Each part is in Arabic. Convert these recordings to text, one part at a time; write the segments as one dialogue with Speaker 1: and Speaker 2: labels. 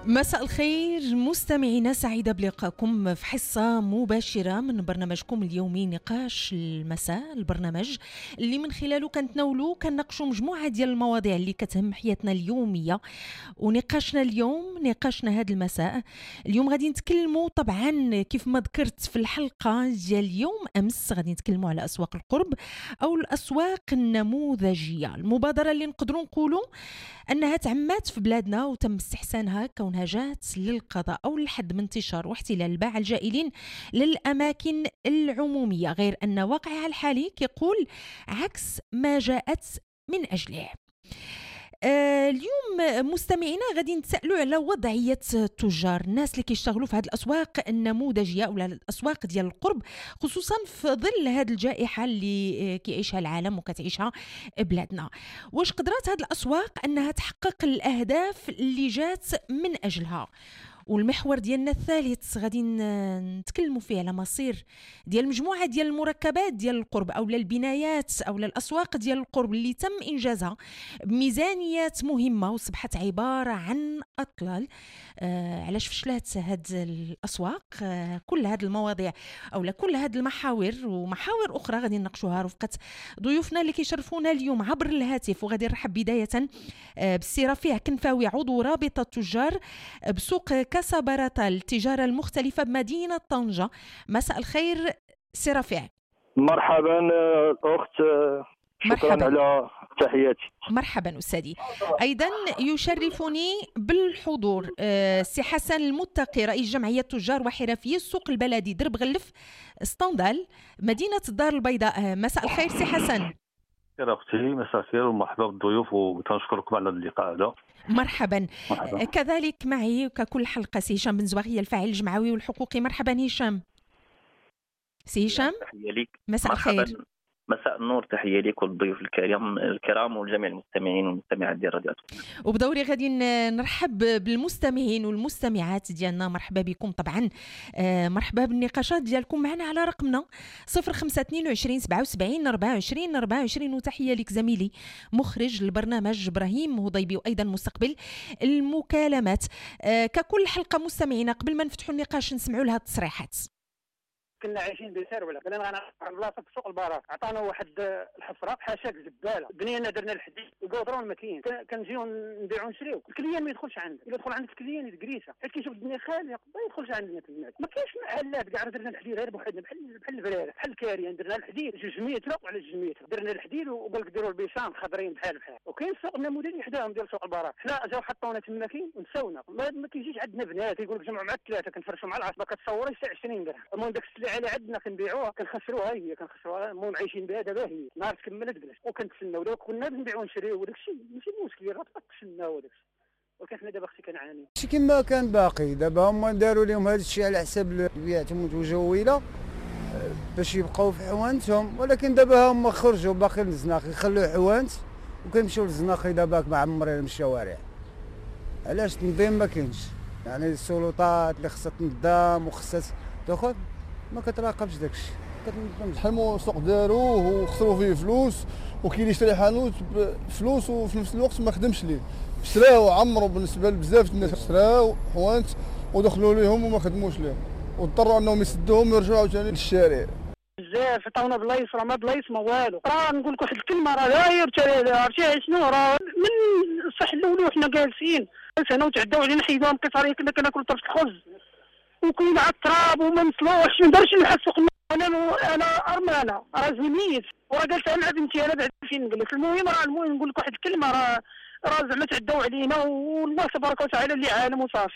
Speaker 1: مساء الخير مستمعينا، سعيدة بلقائكم في حصة مباشرة من برنامجكم اليومي نقاش المساء، البرنامج اللي من خلاله كنناقشوا مجموعة ديال المواضيع اللي كتهم حياتنا اليومية. ونقاشنا اليوم، نقاشنا هذا المساء اليوم غادي نتكلموا طبعا كيف ما ذكرت في الحلقة ديال اليوم أمس، غادي نتكلموا على أسواق القرب أو الأسواق النموذجية، المبادرة اللي نقدروا نقولوا أنها تعمات في بلادنا وتم استحسانها كونها جات للقضاء أو للحد من انتشار واحتلال الباعة الجائلين للأماكن العمومية، غير أن واقعها الحالي كيقول عكس ما جاءت من أجله. اليوم مستمعينا غادي نتسألوا على وضعية التجار، الناس اللي كيشتغلوا في هذه الأسواق النموذجية ولا الأسواق ديال القرب، خصوصا في ظل هذه الجائحة اللي كيعيشها العالم وكتعيشها بلادنا. واش قدرت هذه الأسواق أنها تحقق الأهداف اللي جات من أجلها؟ والمحور ديالنا الثالث غادي نتكلموا فيه على مصير ديال مجموعه ديال المركبات ديال القرب او البنايات او الاسواق ديال القرب اللي تم انجازها بميزانيات مهمه وصبحت عباره عن اطلال. علاش فشلات هاد الاسواق؟ كل هاد المواضيع او كل هاد المحاور ومحاور اخرى غادي نناقشوها رفقه ضيوفنا اللي كيشرفونا اليوم عبر الهاتف. وغادي نرحب بدايه بالسي رفيع كنفاوي، عضو رابطه التجار بسوق كاسا براتا التجارة المختلفة بمدينة طنجة. مساء الخير سي رفيع.
Speaker 2: مرحبا أخت، شكرا
Speaker 1: مرحبا.
Speaker 2: على تحياتي.
Speaker 1: مرحبا أستاذي. أيضا يشرفني بالحضور سي حسن المتقي، رئيس جمعية تجار وحرفيي السوق البلدي درب غلف اسطندال مدينة الدار البيضاء. مساء الخير سي حسن.
Speaker 3: اختي، مساء الخير ومرحبا بالضيوف وتنشكركم على اللقاء هذا.
Speaker 1: مرحبا. كذلك معي ككل حلقة سي هشام بن زواغية، الفاعل الجمعوي والحقوقي. مرحبا هشام. سي هشام
Speaker 4: تحية لك.
Speaker 1: مساء الخير.
Speaker 4: مساء النور، تحية لك والضيوف الكرام والجميع المستمعين والمستمعات ديال راديو.
Speaker 1: وبدوري غادي نرحب بالمستمعين والمستمعات ديالنا، مرحبا بكم طبعا. مرحبا بالنقاشات ديالكم معنا على رقمنا 0522 77 24 24. وتحية لك زميلي مخرج البرنامج إبراهيم هضيبي، وأيضا مستقبل المكالمات. ككل حلقة مستمعينا قبل ما نفتحوا النقاش نسمعوا لها التصريحات.
Speaker 5: كنا عايشين بخير ولا كنا على بلاصه سوق البراك، عطانا واحد الحفره حاشاك زباله، بنينا درنا الحديد وقدرون ما كاين، كنجيو نبيعو نشريو، الكليان ما يدخلش عندك، الا دخل عندك الكليان يتكريسه، حيت كيشوف الدنيا خاليه ما يدخلش عندنا تما، ما كاينش محلات كاع، درنا الحديد غير بوحدنا بحال البرارة بحال الكاريان، درنا الحديد 200 متر على 200 متر، درنا الحديد وقال لك ديروا البيشان خضرين بحال وكاين سوق النموذجي حداهم ديال سوق البراك، حنا جاو حطونا تما كاين ونساونا، ما كيجيش عندنا بنات كيقول لك جمعوا مع الثلاثه كنفرشوا مع العصبه كتصوري 20 درهم، المهم داك السلعه اللي عندنا كنبيعوها كنخسروها، المهم عايشين بها دابا هي نهار تكملت جلس وكنتسناو، لو كنا نبيعو نشريو وداك الشيء ماشي مشكل، راه تسناو وداك الشيء، ولكن حنا دابا اختي كنعانيو
Speaker 6: شي كما كان باقي. دابا هما داروا لهم هذا الشيء على حساب البيعات المتجوله باش يبقاو في حوانتهم، ولكن دابا هما خرجوا باقي للزناقي، يخلوا حوانت وكنمشيو للزناقي دابا معمرين الشوارع. علاش؟ تنظيم ما كاينش، يعني السلطات اللي خصها تنظم وخصها تاخذ ما كتراقبش داكشي،
Speaker 7: حموا السوق داروه وخسروا فيه فلوس، وكاين اللي يشري حانوت بفلوس وفي نفس الوقت ما خدمش ليه، شراو وعمروا بالنسبه لبزاف الناس، شراو حوانت ودخلوا ليهم وما خدموش ليهم واضطروا انهم يسدوهم ويرجعوا عاوتاني للشارع.
Speaker 5: بزاف عطاونا بلايص، راه ما بلايص ما والو، راه نقول لك واحد الكلمه، راه داير عرفتي شنو، راه من الصح الاول وحنا جالسين هنا وتعداو علينا حيدوهم قطاريه، كنا كناكلوا طرف الخبز وكاين على التراب وما نصلوش، ما دارش نحسق. انا ارمانه راه ميت وراه قالت مع بنتي انا بعد فين نجلس. المهم نقول لك واحد الكلمه، راه زعما تعداو علينا والله تبارك وتعالى اللي عالم وصافي،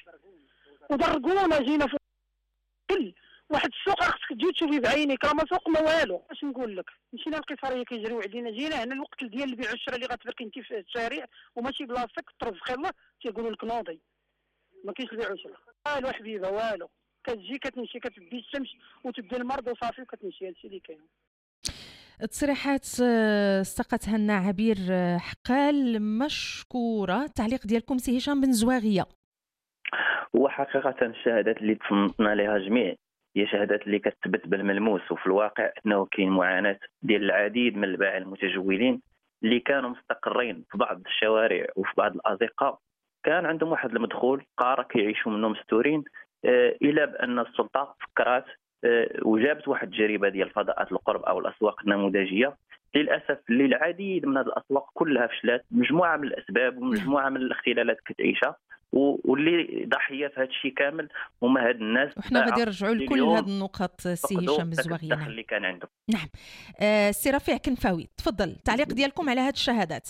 Speaker 5: ودرقونا جينا في كل واحد السوق خصك تجي تشوفي بعينيك، راه ما سوق ما والو. اش نقول لك، مشينا القصريه كيجريو علينا، جينا هنا الوقت ديال البيع والشراء اللي غتبقي انت في الشارع وماشي بلاصتك ترزقي الله، تيقولوا لك نوضي ما كاينش البيع والشراء والو حبيبه والو، كتجي كتمشي كتدي الشمس وتبدا المرض وصافي وكتمشي، هادشي اللي كاين.
Speaker 1: تصريحات استقتها لنا عبير حقال مشكوره. التعليق ديالكم سي هشام بن زواغيه.
Speaker 4: وحقيقه الشهادات اللي تصنتنا لها جميع هي شهادات اللي كتثبت بالملموس، وفي الواقع انه كاين معاناه ديال العديد من الباعة المتجولين اللي كانوا مستقرين في بعض الشوارع وفي بعض الازقه كان عندهم واحد المدخول قاره كيعيشوا منه مستورين، الى بان السلطه فكرات وجابت واحد التجربه ديال فضاءات القرب او الاسواق النموذجيه. للاسف اللي العديد من هذه الاسواق كلها فشلات، مجموعه من الاسباب ومجموعه من الاختلالات كتعيشها، واللي ضحيه في هذا الشيء كامل هما هاد الناس.
Speaker 1: وحنا غادي نرجعوا لكل هذه النقط سي هشام الزواغي.
Speaker 4: اللي كان عندهم.
Speaker 1: نعم. سي رفيع كنفاوي، تفضل التعليق ديالكم على هذه الشهادات.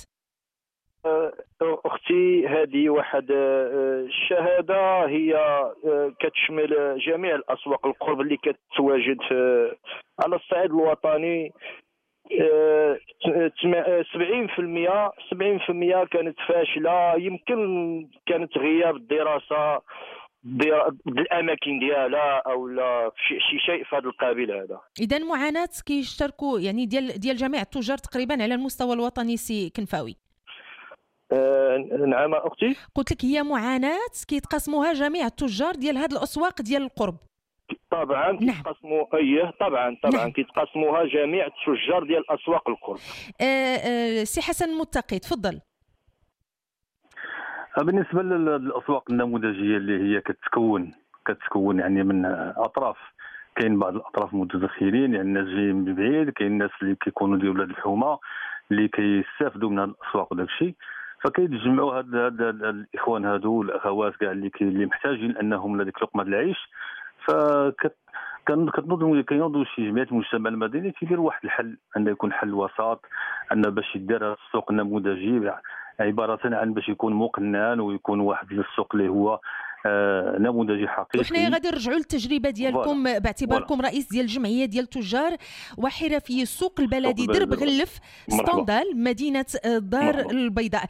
Speaker 2: اختي، هذه واحد الشهاده هي كتشمل جميع الاسواق القرب اللي كتواجد على الصعيد الوطني. 70% كانت فاشله، يمكن كانت غياب الدراسه بالاماكن ديالها او لا شي شيء في هذا القابل هذا.
Speaker 1: اذا معاناه كيشتركوا يعني ديال جميع التجار تقريبا على المستوى الوطني سي كنفاوي.
Speaker 2: نعم اختي،
Speaker 1: قلت لك هي معاناه كيتقاسموها جميع التجار ديال هذه الاسواق ديال القرب.
Speaker 2: طبعا كيتقاسموا طبعا نعم. كيتقاسموها جميع التجار ديال اسواق القرب.
Speaker 1: سي حسن المتقي، تفضل.
Speaker 3: بالنسبه للاسواق النموذجيه اللي هي كتكون يعني من اطراف، كاين بعض الاطراف متدخلين، يعني الناس جايين من بعيد، كاين الناس اللي كيكونوا ديال ولاد الحومه اللي كيستافدوا من هذه الاسواق وداك الشيء، فكيتجمعوا هاد الاخوان هادو والاخوات كاع اللي محتاجين انهم لهذيك لقمه العيش. كينوضوا شي جمعيات المجتمع المدني تيديروا واحد الحل، انه يكون حل وسط، ان باش يدار السوق النموذجي عباره عن باش يكون مقنن ويكون واحد السوق اللي هو نموذجي حقيقي.
Speaker 1: وحنا غادي نرجعوا للتجربه ديالكم باعتباركم رئيس ديال الجمعيه ديال التجار وحرفي السوق البلدي درب غلف ستوندال مدينه الدار البيضاء.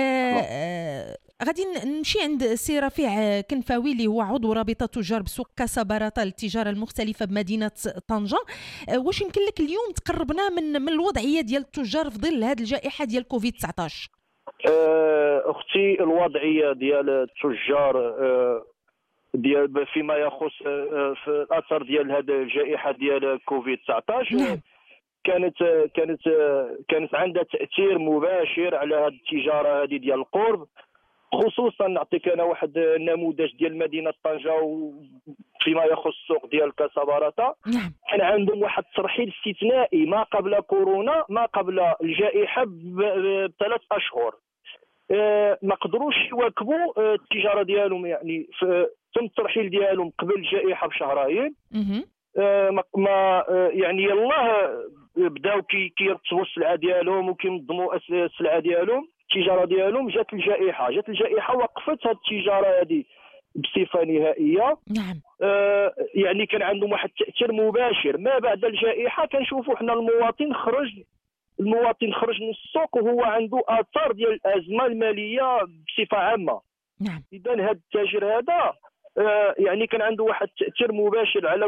Speaker 1: غادي نمشي عند سي رفيع كنفاوي اللي هو عضو رابطه تجار بسوق كاسا باراتا للتجاره المختلفه بمدينه طنجه. واش يمكن لك اليوم تقربنا من الوضعيه ديال التجار في ظل هذه الجائحه ديال كوفيد 19؟
Speaker 2: اختي، الوضعيه ديال التجار ديال فيما يخص في الاثر ديال هذه الجائحه ديال كوفيد 19 كانت عندها تاثير مباشر على هذه التجاره هذه ديال القرب. خصوصا نعطيك انا واحد النموذج ديال مدينه طنجه فيما يخص السوق ديال كاسا باراتا. كان عندهم واحد الترحيل استثنائي ما قبل كورونا، ما قبل الجائحه ب3 أشهر. ما قدروش يواكبوا التجاره ديالهم، يعني تم الترحيل ديالهم قبل الجائحه بشهرين. ما يعني يلاه بداو كيرتبوا السلعه ديالهم وكينظموا السلعه ديالهم، التجاره ديالهم. جات الجائحه وقفت هذه التجاره هذه بصفه نهائيه.
Speaker 1: نعم.
Speaker 2: يعني كان عندهم واحد التاثير مباشر. ما بعد الجائحه كنشوفوا حنا المواطن خرج من السوق وهو عنده اثار ديال الازمه الماليه بصفه عامه.
Speaker 1: نعم.
Speaker 2: اذا هذا التاجر هذا يعني كان عنده واحد التاثير مباشر على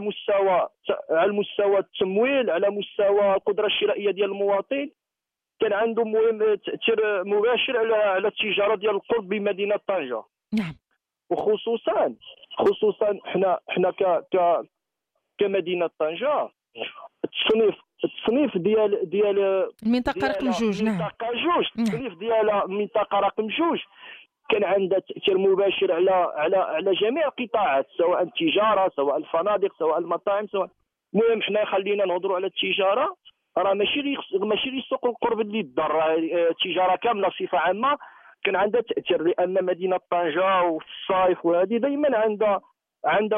Speaker 2: مستوى التمويل، على مستوى القدره الشرائيه ديال المواطن. كان عنده تاثير مباشر على التجاره ديال القرب بمدينه طنجه.
Speaker 1: نعم.
Speaker 2: وخصوصا حنا كمدينه طنجه، التصنيف ديال
Speaker 1: المنطقه رقم 2. نعم.
Speaker 2: التصنيف ديال المنطقه رقم 2 كان عندها تاثير مباشر على جميع القطاعات، سواء التجاره، سواء الفنادق، سواء المطاعم، سواء. المهم حنا خلينا نهضروا على التجاره. راه ماشي سوق القرب اللي ضر، التجاره كامله بصفه عامه كان عندها تاثير، لان مدينه طنجه وفي الصيف وهذه دائما عندها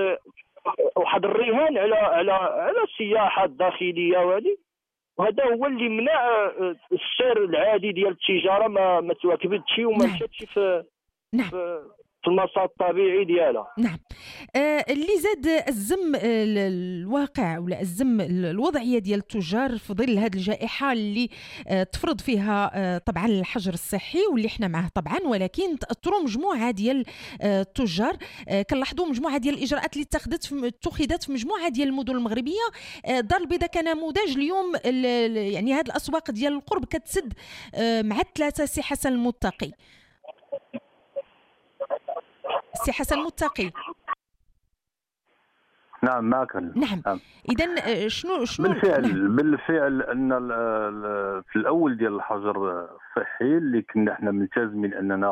Speaker 2: واحد الرهان على السياحه الداخليه وهذا هو اللي منع السير العادي ديال التجاره ما تواكبتش وما مشاتش في المسار الطبيعي ديالها.
Speaker 1: نعم. اللي زاد الزم الواقع ولا الزم الوضعيه ديال التجار في ظل هذه الجائحه اللي تفرض فيها طبعا الحجر الصحي واللي احنا معه طبعا، ولكن تاثروا مجموعه ديال التجار. كنلاحظوا مجموعه ديال الاجراءات اللي اتخذت في مجموعه ديال المدن المغربيه. الدار البيضاء كنموذج اليوم، يعني هذه الاسواق ديال القرب كتسد مع الثلاثه. سي حسن المتقي. سي حسن المتقي.
Speaker 3: نعم معك.
Speaker 1: نعم. اذا شنو
Speaker 3: بالفعل ان في الاول ديال الحجر الصحي اللي كنا احنا ملتزمين اننا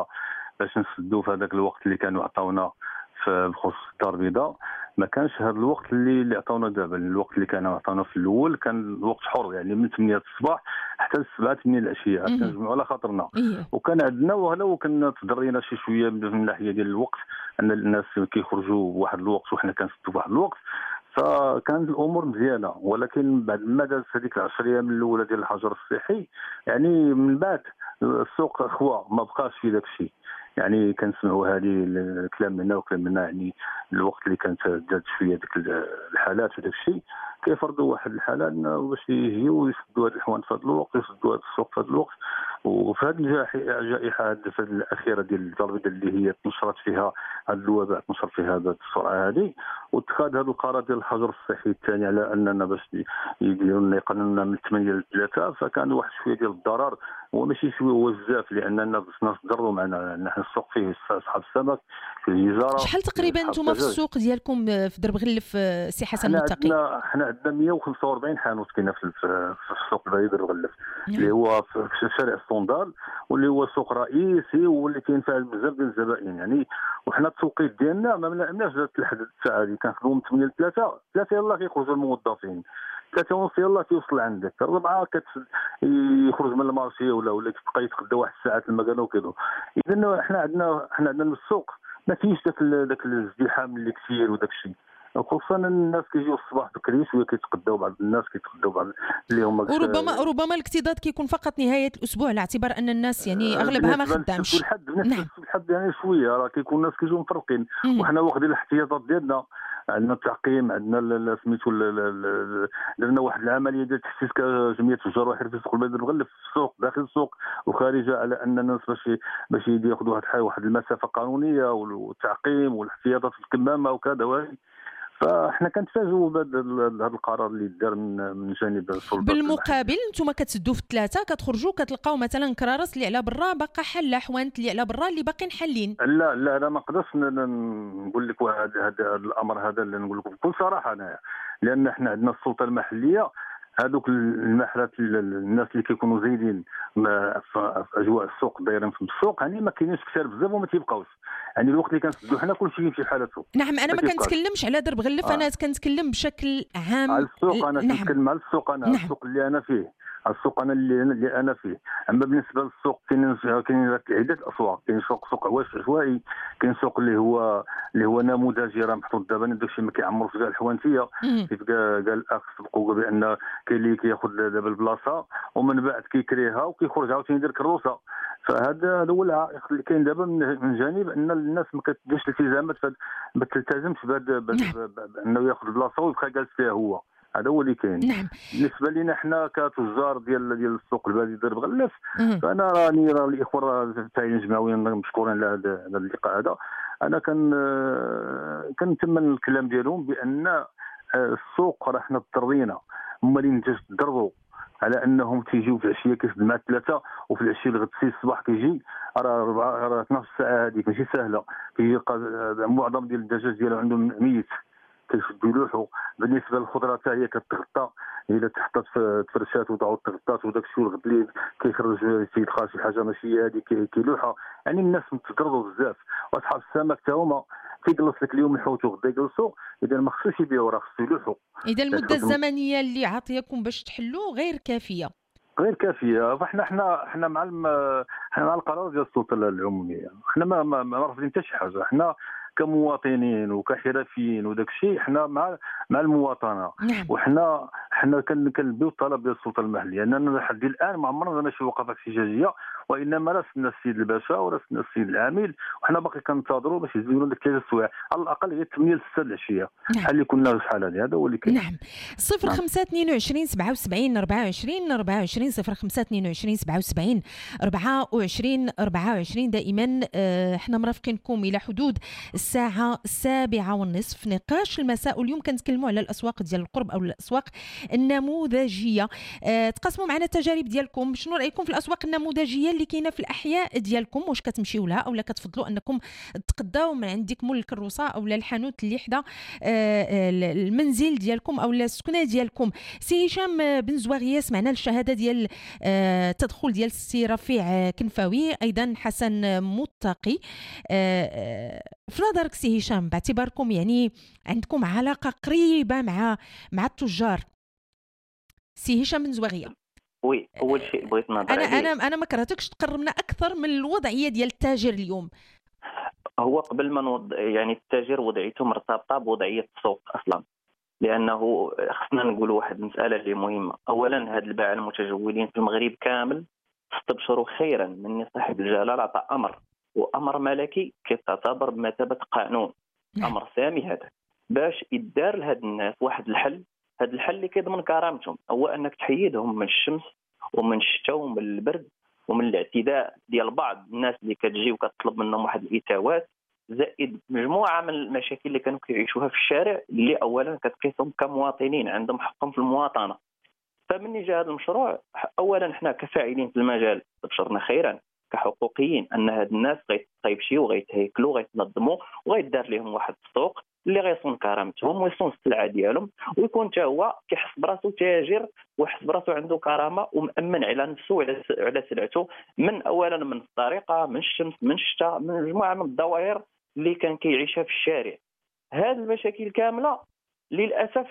Speaker 3: باش نسدوا في هذاك الوقت اللي كانوا عطاونا بخصوص الدار البيضاء. ما كانش هذا الوقت اللي عطاونا دابا. الوقت اللي كانوا عطاونا في الاول كان الوقت حر، يعني من 8 الصباح حتى 7 8 العشيه كنجمعوا على خاطرنا. وكان عندنا ولو كنا تضرينا شي شويه من الناحيه ديال الوقت، ان الناس كيخرجوا بواحد الوقت وحنا كنسدوا بواحد الوقت، فكانت الامور مزيانه. ولكن بعد ما دازت هذيك 10 ايام الاولى ديال الحجر الصحي، يعني من بعد السوق اخوه ما بقاش في داك الشيء. يعني كنسمعوا هذه الكلام منا وكلام منا، يعني الوقت اللي كانت زادت شويه ديك الحالات وداك الشيء كيفرضوا واحد الحاله باش يجيو يسدوا هذه الحوانت في هذا الوقت، يسدوا هذا السوق في هذا الوقت. وفي هذه الجائحه الاخيره ديال الدار البيضاء اللي هي تنشرت فيها هذا الوباء، تنشر فيها هذه السرعه هذه، واتخاذ هذا القرار ديال الحجر الصحي الثاني على اننا باش يديروا لنا يقننونا من 8 ل 3، فكان واحد شويه ديال الضرر. هو ماشي شويه، هو بزاف، لاننا الناس ضروا معنا. نحن السوق فيه اصحاب السمك، في الجزاره.
Speaker 1: شحال تقريبا نتوما في السوق ديالكم في درب غلف سي حسن المتقي؟
Speaker 3: حنا عندنا 145 حانوت كاينه في السوق ديال درب غلف، اللي هو في شارع الصندال، واللي هو سوق رئيسي واللي كاين فيه بزاف ديال الزبائن. يعني وحنا التوقيت ديالنا ما منعناش لحد الساعه هذه، كنخدموا من 8 ل 3 يلاه كيخرجوا الموظفين، 3 ونص يلاه كيوصل عندك، 4 يخرج من المارشي ولا كيبقى يتغدى واحد الساعات لما قالوا كذا. اذا حنا عندنا السوق ما فيش داك الازدحام اللي كثير وداك الشيء، خصوصا الناس كيجيو الصباح بكري شويه كيتقداو، بعض الناس كيتقداو بعض اللي هما
Speaker 1: وربما الاكتظاظ كيكون فقط نهايه الاسبوع، على اعتبار ان الناس يعني اغلبها ما خدامش.
Speaker 3: بالنسبه للحد يعني شويه راه كيكون الناس كيجيو مفرقين، وحنا واخدين الاحتياطات ديالنا. عندنا التعقيم، عندنا سميتو درنا واحد العمليه ديال تحسيس كجمعيه تجار وحرفه في سوق البلد الغلف في السوق داخل السوق وخارجه، على ان الناس باش ياخذوا واحد المسافه قانونيه والتعقيم والاحتياطات في الكمامه وكذا. فاحنا كنتفاجئوا بهذا القرار اللي دار من جانب السلطات.
Speaker 1: بالمقابل انتم كتسدوا في 3 كتخرجوا كتلقاو مثلا كرارس اللي على برا باقا حله، حوانت اللي على برا اللي باقيين حلين.
Speaker 3: لا انا ما نقدرش نقول لك هذا الامر هذا اللي نقول لكم بكل صراحه انايا، لان احنا عندنا السلطه المحليه هذوك المحلات الناس اللي كيكونوا زايدين في اجواء السوق دايرين في السوق، يعني ما كاينينش كثار بزاف وما تيبقاوش. يعني الوقت اللي كنسدوا حنا كلشي يمشي بحالته.
Speaker 1: نعم، انا ما كنتكلمش على درب غلف، انا كنتكلم بشكل عام
Speaker 3: على السوق. انا كنتكلم على السوق، انا السوق اللي انا فيه، السوق اللي انا فيه. اما بالنسبه للسوق كاين عده اسواق، كاين سوق عشوائي، كاين سوق اللي هو نموذجي راه محطوط دابا داكشي ما كيعمروش كاع الحوانتيه. كيف قال الاخ سبقوا بان كاين اللي كياخذ دابا البلاصه ومن بعد كيكريها وكيخرج عاوتاني يدير كروسه. فهذا هو العائق اللي كاين دابا من جانب ان الناس ما كتديرش الالتزامات، ما تلتزمش بانه ياخذ البلاصه ويبقى جالس فيها هو. هذا هو اللي كاين.
Speaker 1: نعم.
Speaker 3: بالنسبه لنا حنا كتجار ديال السوق البلدي درب غلف، فانا راني الاخوه التعيين الجمعويين مشكورين على هذا اللقاء هذا. انا كنتمنى الكلام ديالهم بان السوق راه حنا اضطرينا هما اللي نتضربوا على انهم تيجيو في العشيه كيخدم مع 3 وفي العشيه لغد 6 الصباح كيجي. راه 12 ساعه هذيك ماشي سهله. كيجي معظم ديال الدجاج ديالو عندهم ميت كيشدوا يلوحوا. بالنسبه للخضره حتى هي كتغطى، الا تحطات في فرشات وضعوا التغطات وداك الشيء الغد الليل كيخرج يدخل شي حاجه ماشي هذه كيلوحها. يعني الناس متضرروا بزاف، واصحاب السمك حتى هما كيجلس لك اليوم يحوتوا غدا يجلسوا، اذا ما خصوش يبيعوا راه خصو يلوحوا.
Speaker 1: اذا المده الزمنيه اللي عطيكم باش تحلوا غير كافيه.
Speaker 3: فاحنا مع القرار ديال السلطه العموميه. احنا ما رافضين حتى شي حاجه. احنا كمواطنين وكحرفيين وداك الشيء احنا مع المواطنه.
Speaker 1: نعم.
Speaker 3: وحنا كنلبيو الطلب ديال السلطه المحليه، لاننا لحد الان ما عمرنا درنا شي وقفات احتجاجيه، وانما راسلنا السيد الباشا وراسلنا السيد العامل، وحنا باقي كننتظروا باش يزيدوا لنا 3 سوايع على الاقل غير 8 ل 6 العشيه.
Speaker 1: نعم.
Speaker 3: بحال اللي كنا شحال هذه. هذا هو اللي كاين.
Speaker 1: نعم. 0522 77 24 24 0522 77 24 دائما احنا مرافقينكم الى حدود الساعه 7:30 نقاش المساء. واليوم كنتكلموا على الاسواق ديال القرب او الاسواق النموذجيه. تقاسموا معنا التجارب ديالكم، شنو رايكم في الاسواق النموذجيه اللي اللي كاينه في الاحياء ديالكم، واش كتمشيو لها اولا كتفضلوا انكم تقداو من عندك مول الكروسه اولا الحانوت اللي حدا المنزل ديالكم اولا السكنه ديالكم؟ سي هشام بن زواغيه، سمعنا الشهاده ديال تدخل ديال السي رفيع كنفاوي، ايضا حسن متقي. في نظرك سي هشام، باعتباركم يعني عندكم علاقه قريبه مع التجار، سي هشام بن زواغيه،
Speaker 4: وي اول شيء بغيت نهضر عليه،
Speaker 1: انا ما كرهتكش تقربنا اكثر من الوضعيه ديال التاجر اليوم.
Speaker 4: هو قبل ما يعني التاجر وضعيته مرتبطه بوضعيه السوق اصلا، لانه خصنا نقولوا واحد المساله اللي مهمه. اولا هاد الباعه المتجولين في المغرب كامل استبشروا خيرا من صاحب الجلاله عطى امر، وامر ملكي كيعتبر بمثابه قانون، امر سامي هذا، باش يدار لهاد الناس واحد الحل. هذا الحل اللي كيضمن كرامتهم هو انك تحيدهم من الشمس ومن الشتاء ومن البرد ومن الاعتداء ديال بعض الناس اللي كتجي وكتطلب منهم واحد الاتاوات، زائد مجموعه من المشاكل اللي كانوا كيعيشوها في الشارع، اللي اولا كتقيسهم كمواطنين عندهم حقهم في المواطنه. فمن جاء هذا المشروع، اولا حنا كفاعلين في المجال استبشرنا خيرا كحقوقيين ان هاد الناس غيمشيو وغيتهيكلوا وغيتنظموا وغيدار لهم واحد السوق اللي غيصون كرامتهم ويصون السلعه ديالهم، ويكون حتى هو كيحس براسو تاجر ويحس براسو عنده كرامه ومأمن على نفسه وعلى سلعته، من اولا من الطريقه، من الشمس، من الشتاء، من مجموعه من الظواهر اللي كان كيعيشها في الشارع. هذه المشاكل كامله للاسف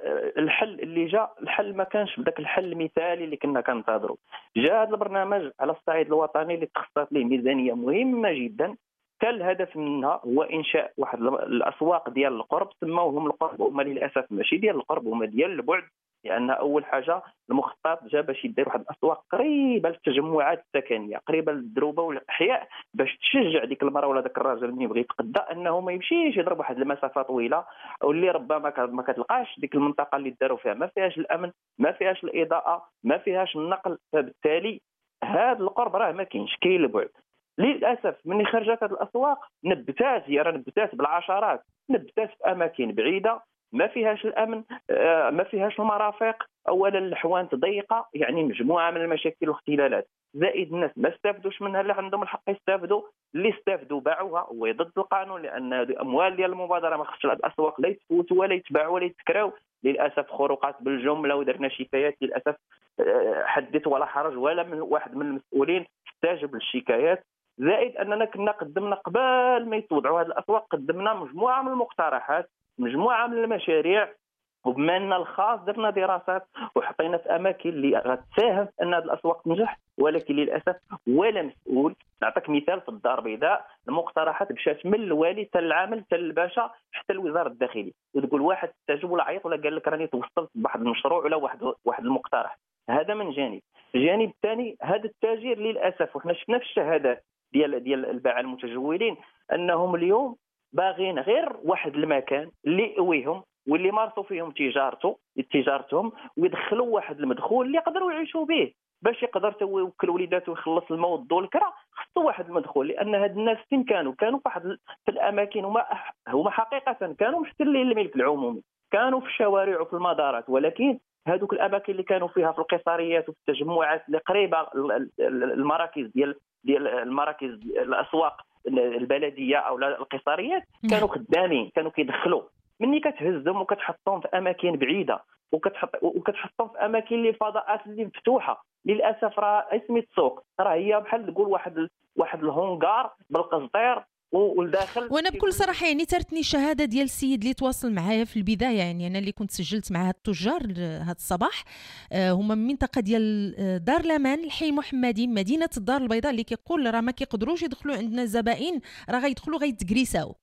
Speaker 4: الحل اللي جاء، الحل ما كانش بداك الحل المثالي اللي كنا كننتظروا. جاء هذا البرنامج على الصعيد الوطني اللي تخصصت له ميزانيه مهمه جدا، كان الهدف منها هو انشاء واحد الاسواق ديال القرب، سموهم القرب، هما للاسف ماشي ديال القرب، هما ديال البعد، لان اول حاجه المخطط جا باش يدير واحد الاسواق قريبه للتجمعات السكنيه، قريبه للدروبه والاحياء، باش تشجع ديك المراه ولا داك الراجل اللي يبغي يتقدى انه ما يمشيش يضرب واحد المسافه طويله، او اللي ربما ما كتلقاش ديك المنطقه اللي داروا فيها ما فيهاش الامن، ما فيهاش الاضاءه، ما فيهاش النقل. فبالتالي هذا القرب راه ما كاينش، كاين البعد. للاسف من خرجت هذه الاسواق نبتات، هي راه نبتات بالعشرات، نبتات في اماكن بعيده ما فيهاش الامن، ما فيهاش المرافق، اولا الحوانت ضيقه، يعني مجموعه من المشاكل والاختلالات، زائد الناس ما استافدوش منها اللي عندهم الحق يستافدوا، اللي استافدوا باعوها وهي ضد القانون، لان الاموال ديال المبادره ما خصش هذه الاسواق لا يتفوتوا ولا يتباعوا ولا يتكراو. للاسف خروقات بالجمله ودرنا شكايات، للاسف حدث ولا حرج ولا من واحد من المسؤولين استجاب للشكايات. زائد اننا كنا قدمنا قبل ما يتوضعوا هذه الاسواق، قدمنا مجموعه من المقترحات، مجموعه من المشاريع، وبما ان الخاص درنا دراسات وحطينا في اماكن اللي غتساهم في ان هذه الاسواق تنجح، ولكن للاسف ولا مسؤول. نعطيك مثال، في الدار البيضاء المقترحات مشات من الوالي حتى العامل حتى الباشا حتى الوزاره الداخليه، وتقول واحد استجاب ولا عيط ولا قال لك راني توصلت بواحد المشروع ولا واحد المقترح. هذا من جانب. الجانب الثاني، هذا التاجر للاسف، وحنا شفنا في الشهادات ديال الباعه المتجولين انهم اليوم باغين غير واحد المكان اللي يقويهم واللي مارسوا فيهم تجارتهم، ويدخلوا واحد المدخول اللي يقدروا يعيشوا به، باش يقدر يوكل وليداته ويخلص الماء والضوء والكرا. خصو واحد المدخول، لان هاد الناس فين كانوا في واحد في الاماكن هما حقيقه كانوا محتلين الملك العمومي، كانوا في الشوارع وفي المدارات، ولكن هذوك الاماكن اللي كانوا فيها في القصريات وفي التجمعات اللي قريبه المراكز ديال المراكز الاسواق البلديه او القصريات، كانوا خدامين، كانوا كيدخلوا. مني كتهزهم وكتحطهم في اماكن بعيده وكتحطهم في اماكن اللي فضاءات اللي مفتوحه، للاسف راه اسمي السوق راه هي بحال تقول واحد الهونغار بالقزطير والداخل.
Speaker 1: وانا بكل صراحه يعني ترتني الشهاده ديال السيد اللي تواصل معايا في البدايه، يعني انا اللي كنت سجلت مع هاد التجار هذا الصباح، هما من منطقه ديال دار الامان، الحي المحمدي، مدينه الدار البيضاء، اللي كيقول راه ما كيقدروش يدخلوا عندنا الزبائن، راه غيدخلوا غيتكريساو.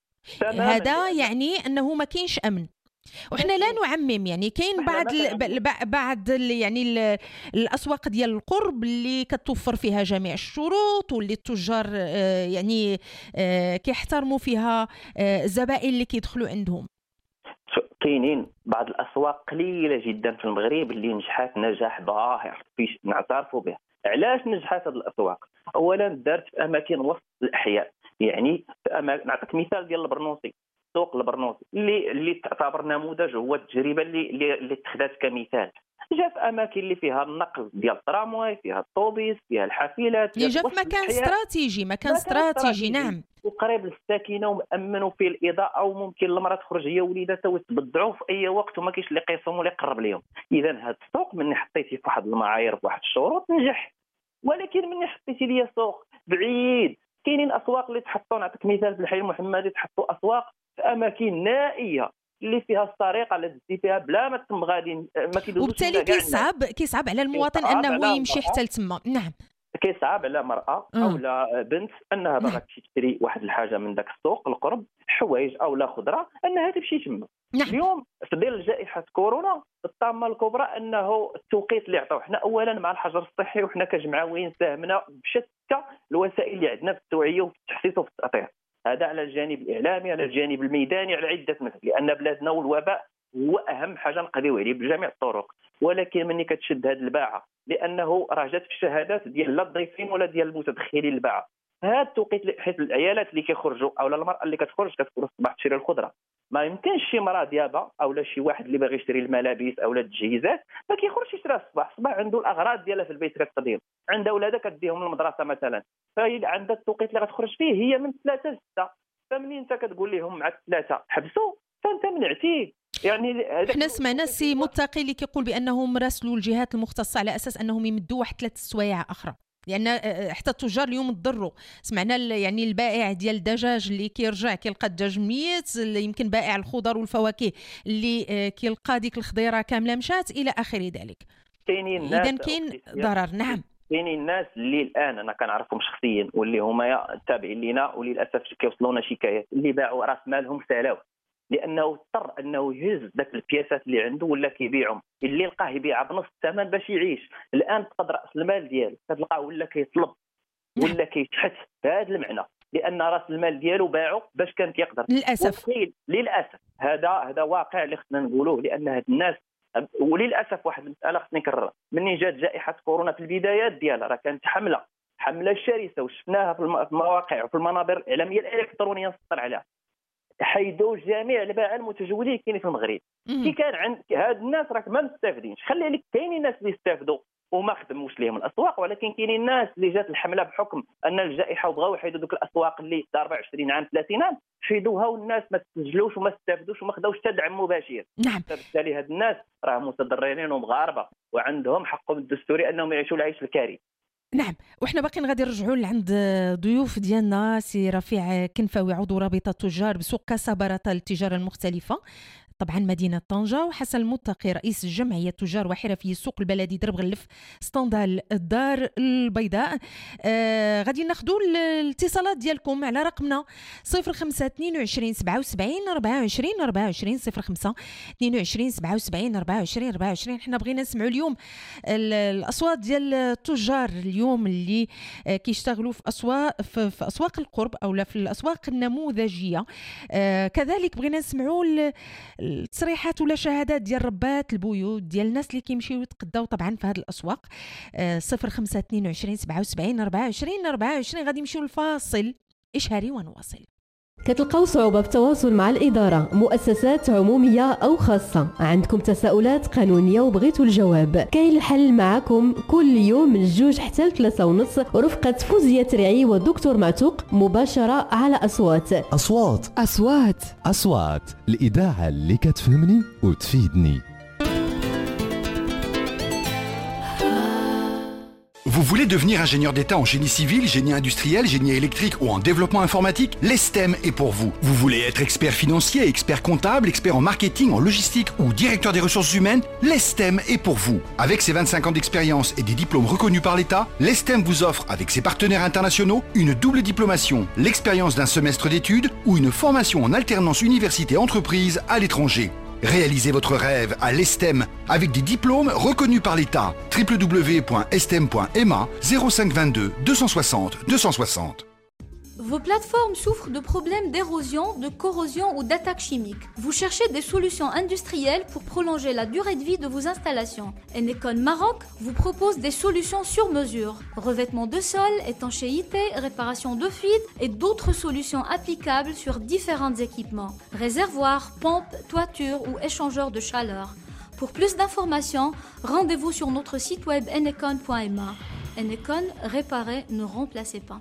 Speaker 1: هذا يعني انه ما كاينش امن. وحنا لا نعمم، يعني كاين بعض يعني الاسواق ديال القرب اللي كتوفر فيها جميع الشروط واللي التجار يعني كيحترموا فيها الزبائن اللي كيدخلوا عندهم.
Speaker 4: كاينين بعض الاسواق قليله جدا في المغرب اللي نجحت نجاح باهر، فيش نعترفوا به. علاش نجحت هذه الاسواق؟ اولا دارت في اماكن وسط الاحياء، يعني نعطيك مثال ديال البرنوسي، سوق البرنوسي اللي تعتبر نموذج، هو التجربه اللي اتخذت كمثال. جا في اماكن اللي فيها النقل ديال الترامواي، فيها الطوبيس، فيها الحافلات،
Speaker 1: جا في مكان استراتيجي نعم،
Speaker 4: وقريب للساكنه ومامن وفيه الاضاءه، وممكن المراه تخرج هي وليداتها ويتبضعوا في اي وقت وما كاينش اللي يقيسهم ولا يقرب لهم. اذا هذا السوق مني حطيتيه في واحد المعايير في واحد الشروط نجح. ولكن مني حطيتي ليا سوق بعيد، كاينين اسواق اللي تحطوا، نعطيك مثال في الحي المحمدي تحطوا اسواق في اماكن نائيه اللي فيها السرقه اللي تدي فيها بلا ما تم غادي ما كيدوزوش،
Speaker 1: وبالتالي كيصعب على المواطن انه يمشي حتى لتما. نعم، كيصعب
Speaker 4: على مرأة أو لا بنت أنها باغا تشري واحد الحاجة من ذاك السوق القرب، حوايج أو لا خضرة، أنها تمشي تما. اليوم في ظل جائحة كورونا الطامة الكبرى أنه التوقيت اللي عطاو حنا أولا مع الحجر الصحي، وحنا كجمعويين ساهمنا بشتى الوسائل اللي عندنا في التوعية وفي التحسيس وفي التأطير، هذا على الجانب الإعلامي، على الجانب الميداني، على عدة مثل، لأن بلادنا والوباء هو أهم حاجة نقضيو عليه بجميع الطرق. ولكن مني كتشد هذه الباعة لأنه راه جات في الشهادات ديال لا الضيفين ولا ديال المتدخلين الباعة، هذا التوقيت حيت العيالات اللي كيخرجوا او المراه اللي كتخرج كتكون الصباح تشري الخضره، ما يمكنش شي مراه ديابا او لا شي واحد اللي باغي يشري الملابس او التجهيزات ما كيخرجش يشريها الصباح عنده الاغراض ديالها في البيت كتقضيهم، عندها ولادها كديهم للمدرسه مثلا، فهي عندها التوقيت اللي غتخرج فيه هي من 3 ل 6، فمنين انت كتقول لهم مع 3 حبسوا فانت منعتيه. يعني
Speaker 1: احنا سمعنا السي متقي اللي كيقول بانهم راسلوا الجهات المختصه على اساس انهم يمدوا واحد 3 سوايع اخرى، لان حتى التجار اليوم تضروا. سمعنا يعني البائع ديال الدجاج اللي كيرجع كيلقى الدجاج ميت، اللي يمكن بائع الخضر والفواكه اللي كيلقى ديك الخضيره كامله مشات الى اخر ذلك. اذا كاين ضرر. نعم،
Speaker 4: كاينين الناس اللي الان انا كنعرفهم شخصيا واللي هما تابعين لينا وللاسف كيوصلونا شكايات اللي باعوا راس مالهم سالاوه، لانه اضطر انه يهز ذاك البياسات اللي عنده ولا كيبيعهم، اللي لقاه يبيعها بنص الثمن باش يعيش. الان تقدر راس المال ديالو كتلقاه ولا كيطلب ولا كيتحت بهذا المعنى، لان راس المال ديالو باعو باش كان كيقدر. للاسف هذا واقع اللي خصنا نقولوه، لان هاد الناس وللاسف واحد المساله خصني نكررها، مني جات جائحه كورونا في البدايات ديالها راه كانت حمله شرسه وشفناها في المواقع وفي المنابر الاعلاميه الالكترونيه نسطر عليها، حيدوا جميع الباعة المتجولين كاينين في المغرب. كي كان عند هاد الناس راك ما مستافدينش، خلي لك كاينين الناس اللي يستافدوا وما خدموش ليهم الاسواق، ولكن كاينين الناس اللي جات الحمله بحكم ان الجائحه وبغاو يحيدوا دوك الاسواق اللي 24 عام 30 عام حيدوها، والناس ما تسجلوش وما استافدوش وما خداوش حتى دعم مباشر.
Speaker 1: نعم،
Speaker 4: فبالتالي هاد الناس راه متضررين ومغاربه وعندهم حقهم الدستوري انهم يعيشوا العيش الكريم.
Speaker 1: نعم، وإحنا باقي غادي نرجعوا لعند ضيوف ديالنا سي رفيع كنفاوي عضو رابطة التجار بسوق كاسابارتا للتجارة المختلفة طبعا مدينة طنجة، وحسن المتقي رئيس جمعية تجار وحرفي السوق البلدي درب غلف ستاندال الدار البيضاء. غادي ناخذوا الاتصالات ديالكم على رقمنا 0522 77 24 24 05 22 77 24 24. حنا بغينا نسمعوا اليوم الاصوات ديال التجار اليوم اللي كيشتغلوا في اسواق القرب او لا في الاسواق النموذجيه. كذلك بغينا نسمعوا التصريحات ولا شهادات ديال ربات البيوت ديال الناس اللي كيمشيو يتقداو طبعا في هذه الاسواق. 0522 77 24 24. غادي نمشيو للفاصل اشهاري ونواصل.
Speaker 8: كتلقاو صعوبة بالتواصل مع الإدارة، مؤسسات عمومية أو خاصة، عندكم تساؤلات قانونية وبغيتوا الجواب، كاين الحل معكم كل يوم من 2 حتى 3:30 رفقة فوزية ترعي والدكتور معتوق مباشرة على أصوات
Speaker 9: الإذاعة اللي كتفهمني وتفيدني.
Speaker 10: Vous voulez devenir ingénieur d'État en génie civil, génie industriel, génie électrique ou en développement informatique? L'ESTEM est pour vous. Vous voulez être expert financier, expert comptable, expert en marketing, en logistique ou directeur des ressources humaines? L'ESTEM est pour vous. Avec ses 25 ans d'expérience et des diplômes reconnus par l'État, l'ESTEM vous offre, avec ses partenaires internationaux, une double diplomation, l'expérience d'un semestre d'études ou une formation en alternance université-entreprise à l'étranger. Réalisez votre rêve à l'ESTEM avec des diplômes reconnus par l'État. www.estem.ma 0522 260 260.
Speaker 11: Vos plateformes souffrent de problèmes d'érosion, de corrosion ou d'attaques chimiques. Vous cherchez des solutions industrielles pour prolonger la durée de vie de vos installations. Enecon Maroc vous propose des solutions sur mesure. Revêtement de sol, étanchéité, réparation de fuites et d'autres solutions applicables sur différents équipements. Réservoirs, pompes, toitures ou échangeurs de chaleur. Pour plus d'informations, rendez-vous sur notre site web enecon.ma. Enecon, réparer, ne remplacez pas.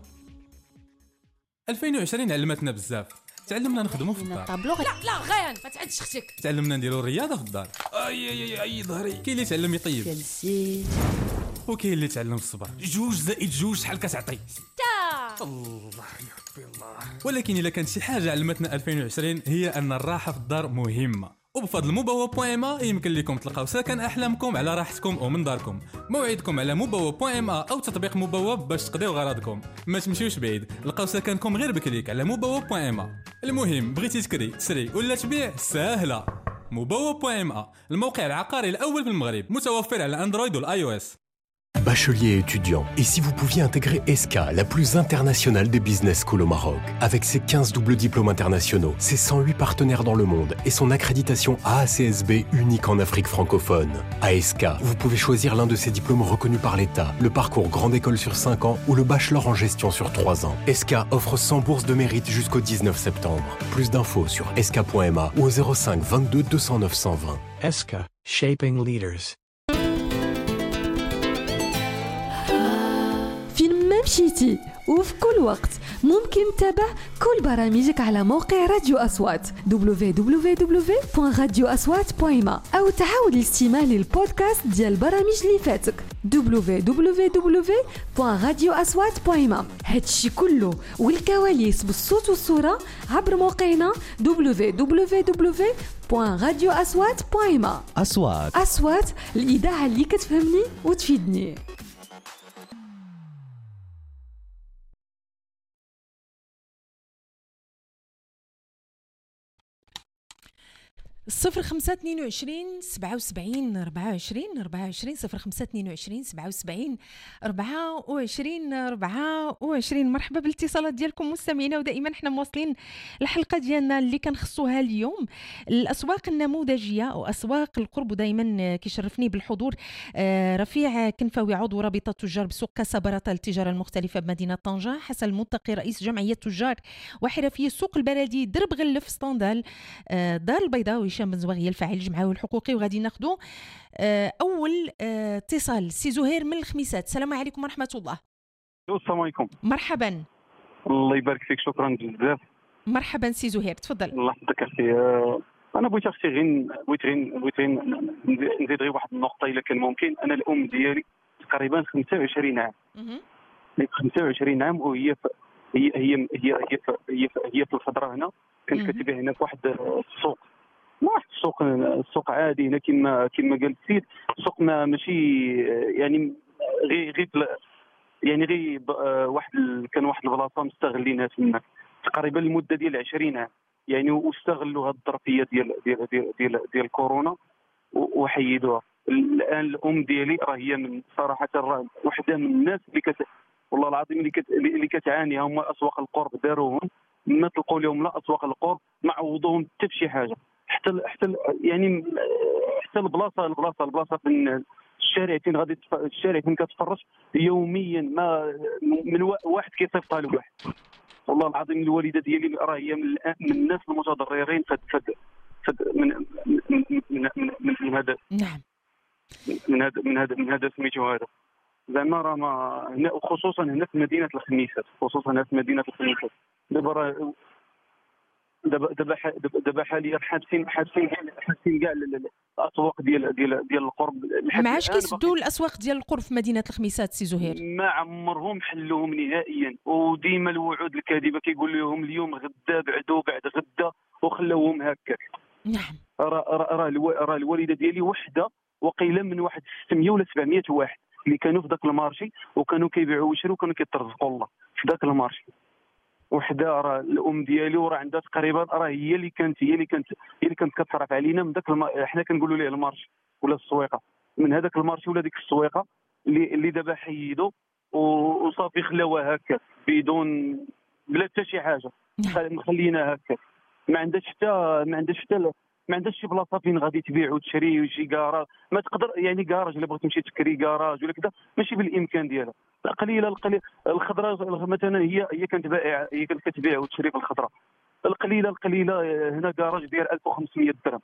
Speaker 12: 2020 علمتنا بزاف. تعلمنا نخدموا في الدار.
Speaker 13: لا غير ما تعدش اختك.
Speaker 12: تعلمنا نديروا الرياضه في الدار. اي ظهري. كاين اللي تعلم يطيب.
Speaker 13: جلسيت.
Speaker 12: وكاين اللي تعلم الصبر. 2+2 شحال كتعطي؟
Speaker 13: 6.
Speaker 12: الله يحفظ الله. ولكن الا كانت شي حاجه علمتنا 2020 هي ان الراحه في الدار مهمه. وبفضل مبوا.ما يمكن لكم تلقاو سكن احلامكم على راحتكم ومن داركم. موعدكم على مبوا.ما او تطبيق مبوا باش تقضيو غراضكم. ما تمشيوش بعيد، لقاو سكنكم غير بكليك على مبوا.ما. المهم بغيتي تشري ولا تبيع ساهله. مبوا.ما الموقع العقاري الاول في المغرب، متوفر على اندرويد والاي او اس.
Speaker 14: Bachelier étudiant, et si vous pouviez intégrer ESCA, la plus internationale des business schools au Maroc. Avec ses 15 doubles diplômes internationaux, ses 108 partenaires dans le monde et son accréditation AACSB unique en Afrique francophone. À ESCA, vous pouvez choisir l'un de ces diplômes reconnus par l'État, le parcours grande école sur 5 ans ou le bachelor en gestion sur 3 ans. ESCA offre 100 bourses de mérite jusqu'au 19 septembre. Plus d'infos sur esca.ma ou au 05 22 209 120.
Speaker 15: ESCA, Shaping Leaders.
Speaker 16: فين ما مشيتي وفي كل وقت ممكن تتابع كل برامجك على موقع راديو أصوات www.radioaswat.ma أو تعاود الاستماع للبودكاست ديال البرامج اللي فاتك www.radioaswat.ma. هادشي كله والكواليس بالصوت والصورة عبر موقعنا www.radioaswat.ma. أصوات الإذاعة اللي كتفهمني وتفيدني.
Speaker 1: 0522 77 24 24 0522 77 24 24. مرحبا بالاتصالات ديالكم مستمعينا، ودائما احنا مواصلين الحلقه ديالنا اللي كنخصوها اليوم الاسواق النموذجيه او اسواق القرب. ودائما كيشرفني بالحضور رفيع كنفاوي عضو رابطه تجار بسوق كاسابراتا للتجاره المختلفه بمدينه طنجه، حسن المتقي رئيس جمعيه تجار وحرفي سوق البلدي درب غلف ستاندال دار البيضاء، وهشام بن زواغيه الفاعل الجمعوي الحقوقي. وغادي ناخذوا اول اتصال. سي زهير من الخميسات، السلام عليكم ورحمه الله.
Speaker 3: السلام عليكم.
Speaker 1: مرحبا.
Speaker 3: الله يبارك فيك، شكرا بزاف.
Speaker 1: مرحبا سي زهير، تفضل.
Speaker 3: الله يحفظك اختي. انا بغيت نزيد غير واحد النقطه الا كان ممكن. انا الام ديالي تقريبا 25 عام 25 عام وهي هي هي هي هي هي في الخضره هنا. كنت كتبيع هنا في واحد السوق، ما واحد السوق عادي هنا كما قال السيد. سوق ماشي يعني غير يعني غير كان واحد البلاصه مستغلينها تما تقريبا لمده ديال 20 عام يعني، واستغلوا هذه الظرفيه ديال الكورونا وحيدوها. الان الام ديالي راه هي من صراحه راه وحده من الناس والله العظيم اللي كتعاني. هما اسواق القرب داروهم، ما تلقوا لهم لا اسواق القرب ما عوضوهم حتى بشي حاجه. حتى يعني حتى البلاصه في الشارع فين غادي الشارع فين كتفرج يوميا ما من واحد كيصيفطها لواحد. والله العظيم الوالده ديالي راه هي من الناس المتضررين من هذا. نعم. من هذا سميتو هذا زعما راه ما هنا، خصوصا هنا في مدينه الخميسات، دابا حاليا حابسين كاع الاسواق ديال القرب.
Speaker 1: ما عادش كيسدوا الاسواق ديال القرب في مدينه الخميسات سي زهير، ما
Speaker 3: عمرهم حلوهم نهائيا، وديما الوعود الكاذبه كيقول لهم اليوم غدا بعدو بعد غدا وخلوهم هكاك. نعم. راه الوالده ديالي وحده وقيله من واحد 600 ولا 700 واحد اللي كانوا في ذاك المارشي وكانوا كيبيعوا ويشروا وكانوا كيترزقوا الله في ذاك المارشي. وحده راه الام ديالي وراه عندها تقريبا راه هي اللي كانت كتصرف علينا من ذاك حنا كنقولوا ليه المارشي ولا السويقه، من هذاك المارشي ولا ديك السويقه اللي دابا حيدوا وصافي خلاوها هكا بدون بلا حتى شي حاجه، مخلينا هكا. ما عندهاش شي بلاصه فين غادي تبيع وتشري وشي كراج. ما تقدر يعني كراج الا بغيت تمشي تكري كراج ولا كذا ماشي بالامكان ديالها. القليله الخضره مثلا هي كانت بائعه، هي كانت كتبيع وتشري في الخضره. القليله هنا كراج ديال 1500 درهم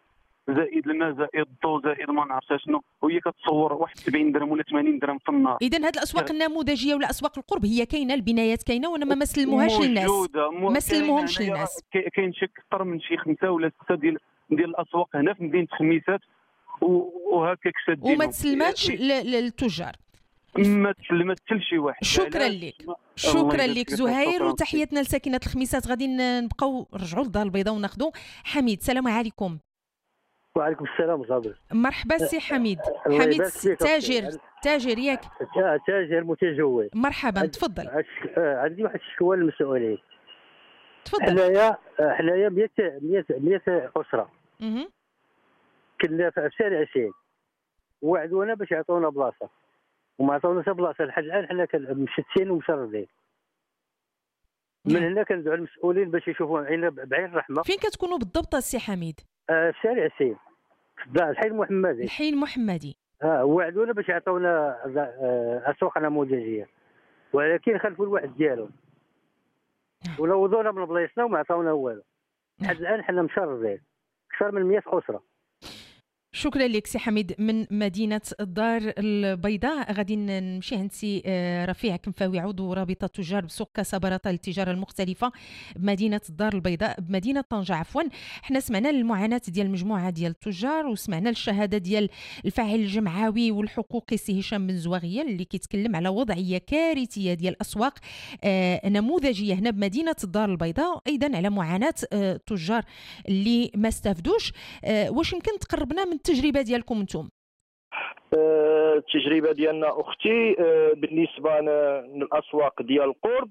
Speaker 17: زائد الماء زائد الضوء زائد ما نعرفش شنو، وهي كتصور واحد 70 درهم ولا 80 درهم في النهار.
Speaker 1: اذا هذه الاسواق النموذجيه ولا اسواق القرب هي كاينه، البنايات كاينه، وانما ما سلموهاش للناس، ما سلموهمش للناس.
Speaker 17: كاين شي اكثر من شي 5 ولا 6 ديال الاسواق هنا في مدينه خميسات وهكاك شادين
Speaker 1: وما تسلماتش للتجار.
Speaker 17: ما تسلمت لشي واحد.
Speaker 1: شكرا لك، شكرا لك زهير، وتحياتنا لساكنه الخميسات. غادي نبقاو نرجعوا للدار البيضاء وناخذوا حميد. السلام عليكم.
Speaker 18: وعليكم السلام صابر.
Speaker 1: مرحبا سي حميد. حميد تاجر ياك؟
Speaker 18: تاجر متجول.
Speaker 1: مرحبا تفضل.
Speaker 18: عندي واحد السؤال للمسؤولين.
Speaker 1: تفضل.
Speaker 18: حنايا 100 اسره. كنا في شارع عشين، وعدونا باش يعطونا بلاصه وما عطاوناش بلاصه لحد الان. حنا مشتتين ومشردين. من هنا كندعو المسؤولين باش يشوفوا عينا بعين الرحمه.
Speaker 1: فين كتكونوا بالضبط السي حميد؟
Speaker 18: في شارع عشين في الحي المحمدي.
Speaker 1: الحي المحمدي.
Speaker 18: وعدونا باش يعطونا اسواق نموذجيه، ولكن خلفوا الوعد ديالهم ولوضونا من بلايصنا وما عطاونا والو. لحد الان حنا مشردين اكثر من 100 اسره.
Speaker 1: شكرا لك سي حميد من مدينة الدار البيضاء. غادي نمشي عند سي رفيع كنفاوي، عضو رابطة تجار بسوق كاسابرطة للتجارة المختلفة بمدينة الدار البيضاء بمدينة طنجة عفوا. حنا سمعنا المعاناة ديال مجموعة ديال التجار، وسمعنا الشهادة ديال الفاعل الجمعوي والحقوقي سي هشام بن زواغية اللي كيتكلم على وضعية كارثية ديال أسواق نموذجية هنا بمدينة الدار البيضاء، وأيضا على معاناة التجار اللي ما استفدوش. واش يمكن تقربنا من التجربه ديالكم انتم؟
Speaker 2: التجربه ديالنا اختي بالنسبه للاسواق ديال القرب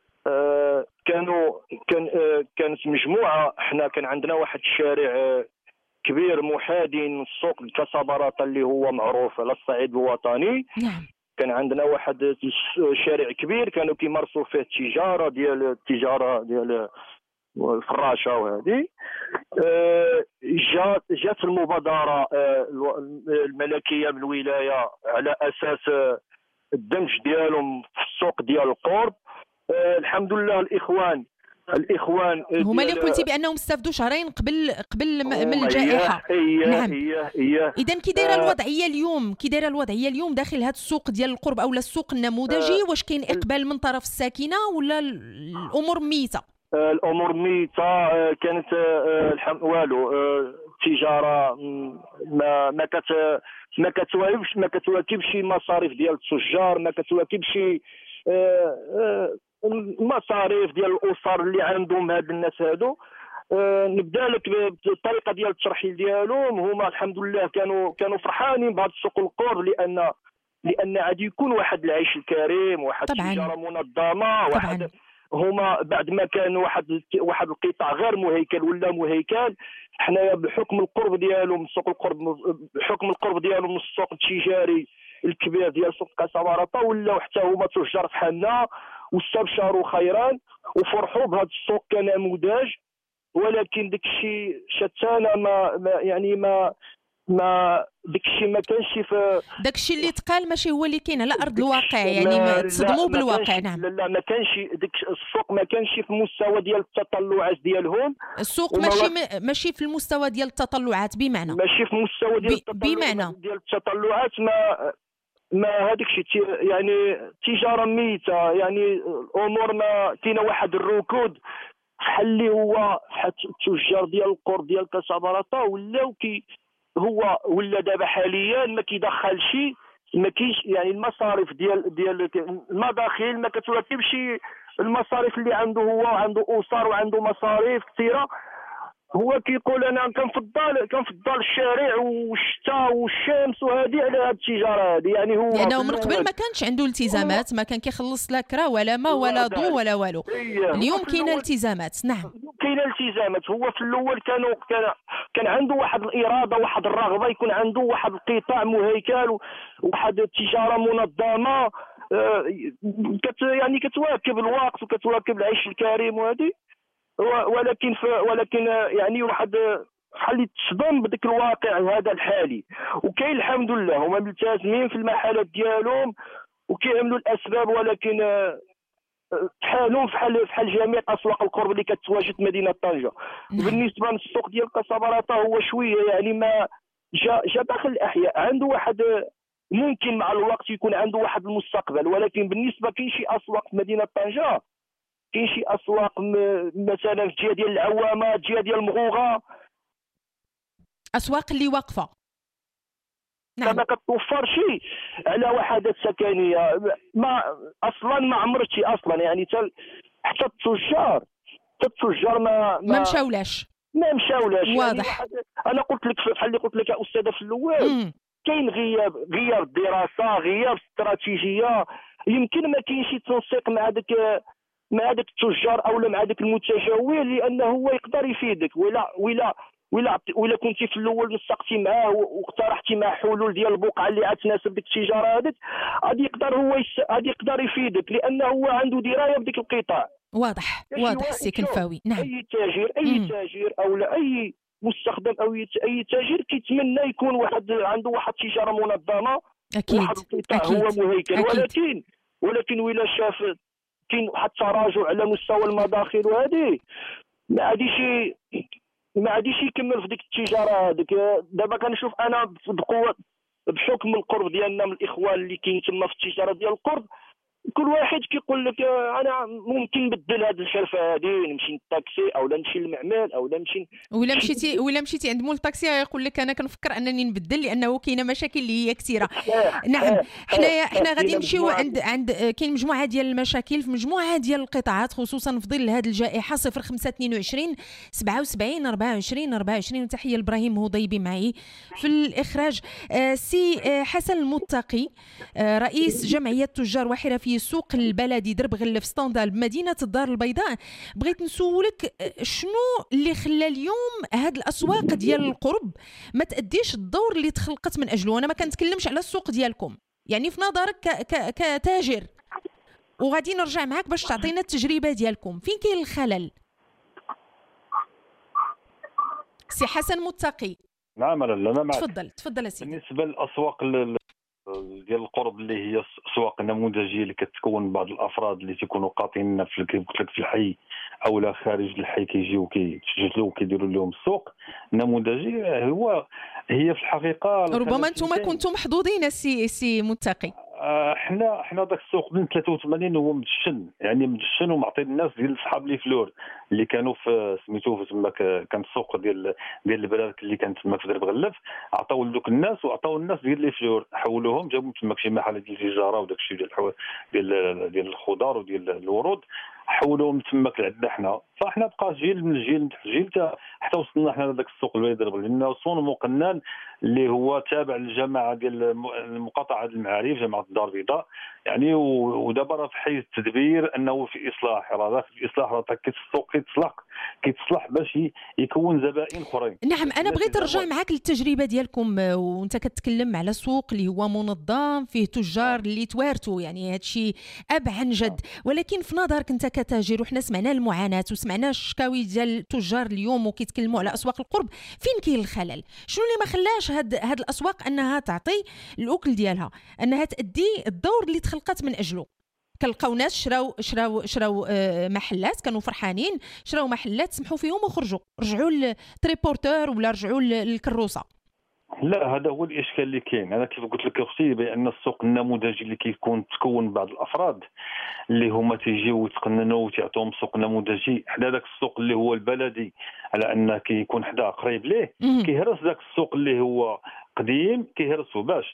Speaker 2: كانت مجموعه. حنا كان عندنا واحد الشارع كبير محاذي للسوق كاسابرطة اللي هو معروف على الصعيد الوطني.
Speaker 1: نعم.
Speaker 2: كان عندنا واحد شارع كبير كانوا كيمارسوا فيه التجاره ديال الفراشه وهذه. جات المبادره الملكيه من الولايه على اساس الدمج ديالهم في السوق ديال القرب. الحمد لله الاخوان
Speaker 1: هما اللي قلتي بانهم استفدوا شهرين قبل من الجائحه.
Speaker 2: نعم.
Speaker 1: اذا كي دايره الوضعيه اليوم داخل هذا السوق ديال القرب او السوق النموذجي؟ واش كاين اقبال من طرف الساكنه ولا الامور ميته؟
Speaker 2: الامور ميته. كانت والو التجاره ما كتواكبش المصاريف ديال التجار، ما كتواكبش المصاريف ديال الاسر اللي عندهم هاد الناس هادو. نبدا لك بالطريقه ديال الترحيل ديالهم. هما الحمد لله كانوا فرحانين بهذا السوق القرب لان غادي يكون واحد العيش الكريم، واحد التجاره منظمه، واحد هما بعد ما كان واحد القطاع غير مهيكل ولا مهيكل. حنايا بحكم القرب ديالهم من سوق القرب، بحكم القرب ديالهم من السوق التجاري الكبير ديال سوق كاسابرطة، ولاو حتى هما تجار بحالنا واستبشروا خيرا وفرحوا بهذا السوق كنموذج. ولكن داكشي شتانا ما داكشي ما كانش في
Speaker 1: داكشي اللي تقال ماشي هو اللي كاين على ارض الواقع. يعني ما تصدموا بالواقع. نعم.
Speaker 2: لا ما كانش السوق ما كانش في المستوى ديال التطلعات ديالهم.
Speaker 1: السوق ماشي في المستوى ديال التطلعات. بمعنى
Speaker 2: ماشي في المستوى ديال التطلعات. ما هذاك الشيء يعني تجاره ميته. يعني الامور ما كاينه واحد الركود بحال اللي هو التجار ديال القرب ديال كاسابرطة ولاو هو ولا دابا حاليا ما كيدخلش، ما كاينش يعني المصاريف ديال المداخيل ما كتواكبش المصاريف اللي عنده. هو عنده اسر وعنده مصاريف كثيره. هو كيقول انا كنفضل الشارع والشتاء والشمس وهذه على هذه التجاره هذه. يعني هو
Speaker 1: لانه من قبل ما كانش عنده التزامات، ما كان كيخلص لا كرا ولا ما ولا ضو ولا والو. اليوم كاينه التزامات. نعم
Speaker 2: كاينه التزامات. هو في الاول كان عنده واحد الاراده، واحد الرغبه، يكون عنده واحد القطاع مهيكل وواحد التجاره منظمه يعني كتواكب الوقت وكتواكب العيش الكريم وهذه. ولكن يعني واحد بحال تصدم بديك الواقع هذا الحالي. وكاين الحمد لله هما ملتزمين في المحلات ديالهم وكيعملوا الاسباب، ولكن بحالهم بحال جميع اسواق القرب اللي كتواجد مدينه طنجه. بالنسبه للسوق ديال كاسابلاطا هو شويه يعني ما جا داخل الاحياء، عنده واحد ممكن مع الوقت يكون عنده واحد المستقبل، ولكن بالنسبه كاين شي اسواق في مدينه طنجه، كاين شي اسواق مثلا في الجهه ديال العوامه، الجهه ديال المغوغه،
Speaker 1: اسواق اللي واقفه
Speaker 2: ما كتوفرش على وحدات سكنيه. ما اصلا ما عمرتش اصلا يعني حتى التجار ما
Speaker 1: مشاولاش
Speaker 2: واضح. يعني انا قلت لك بحال اللي قلت لك يا استاذه في الاول، كاين غياب الدراسه، غياب استراتيجيه، يمكن ما كاينش تنسيق مع داك التجار او مع داك المتجول، لانه هو يقدر يفيدك. ولا كنتي في الاول نسقتي معاه واقترحتي معاه حلول ديال البقعه اللي غتناسب ديك التجاره هذيك، غادي يقدر يفيدك، لانه هو عنده درايه بديك القطاع.
Speaker 1: واضح سي كنفاوي. نعم.
Speaker 2: اي تاجر او اي مستخدم او اي تاجر كيتمنى يكون عنده واحد التجاره منظمه،
Speaker 1: اكيد
Speaker 2: واحد القطاع هو مهيكل. ولكن ولا شاف كاين واحد التراجع على مستوى المداخل وهذه ما عاديش يكمل في ديك التجاره هذيك. دابا كنشوف انا بقوه بحكم القرب ديالنا من الاخوان اللي كاين تما في التجاره ديال القرب، كل واحد كيقول لك انا ممكن نبدل هذه الحرفه هذه، نمشي للطاكسي او نمشي للمعمل او نمشي
Speaker 1: ولا مشيتي عند مول الطاكسي يقول لك انا كنفكر انني نبدل لانه كاينه مشاكل اللي هي كثيره. نعم. حنا غادي نمشيو عند كاين مجموعه ديال المشاكل في مجموعه ديال القطاعات، خصوصا في ظل هذه الجائحه. 0522 77 24. وتحيه لابراهيم هضيبي معي في الاخراج. سي حسن المتقي رئيس جمعيه تجار وحرفي السوق البلدي درب غلف ستاندال بمدينه الدار البيضاء، بغيت نسولك شنو اللي خلى اليوم هاد الاسواق ديال القرب ما تاديش الدور اللي تخلقت من اجله؟ انا ما كنتكلمش على السوق ديالكم، يعني في نظرك كتاجر، وغادي نرجع معاك باش تعطينا التجربه ديالكم. فين كاين الخلل سي حسن متقي؟
Speaker 3: نعم انا معك.
Speaker 1: تفضل سيدي.
Speaker 3: بالنسبه للاسواق ديال القرب اللي هي اسواق نموذجيه اللي كتكون بعض الافراد اللي تيكونوا قاطعين في قلت لك في الحي او لا خارج الحي كيجيو كيتسجلوا وكيديروا لهم السوق النموذجي. هي في الحقيقه
Speaker 1: ربما انتم كنتم محظوظين سي متقي.
Speaker 3: حنا داك السوق من 83 هو مدشن ومعطي الناس ديال صحاب لي فلور اللي كانوا في سميتو تما كان السوق ديال البلاد اللي كانت تما في درب غلف، عطاو لذوك الناس وعطاو الناس ديال لي فلور، حولوهم جابوا تما شي محل ديال التجاره وداك الشيء ديال الخضار وديال الورود، حولوهم تما عندنا حنا. فاحنا بقى جيل من جيل حتى وصلنا حنا لذاك السوق البلدي درب، لانه صون مقنن اللي هو تابع للجماعه ديال المقاطعه المعارف جماعه الدار البيضاء يعني. ودابا راه في حيز التدبير انه في اصلاح، راه في الاصلاح راه السوق كيتصلح باش يكون زبائن اخرين.
Speaker 1: نعم. انا بغيت نرجع معاك للتجربه ديالكم، وانت كتكلم على سوق اللي هو منظم فيه تجار اللي توارثوا، يعني هذا الشيء اب عن جد. ولكن في نظرك انت كتاجر، وحنا سمعنا المعاناه وسمعنا الشكاوي ديال التجار اليوم وكيتكلموا على اسواق القرب، فين كاين الخلل؟ شنو اللي ما خلاش هاد الاسواق انها تعطي الاكل ديالها، انها تادي الدور اللي تخلقت من اجله؟ كنلقاو ناس شراو محلات، كانوا فرحانين، شراو محلات سمحوا فيهم وخرجوا، رجعوا للتريبورتور ولا رجعوا للكروسه.
Speaker 3: لا، هذا هو الاشكال اللي كاين. انا كيف قلت لك اختي بان السوق النموذجي اللي تكون بعض الافراد اللي هما تيجيو ويتقننوا وتعطيهم سوق نموذجي حدا داك السوق اللي هو البلدي، على انه كيكون حدا قريب ليه، كيهرس داك السوق اللي هو قديم، كيهرسو باش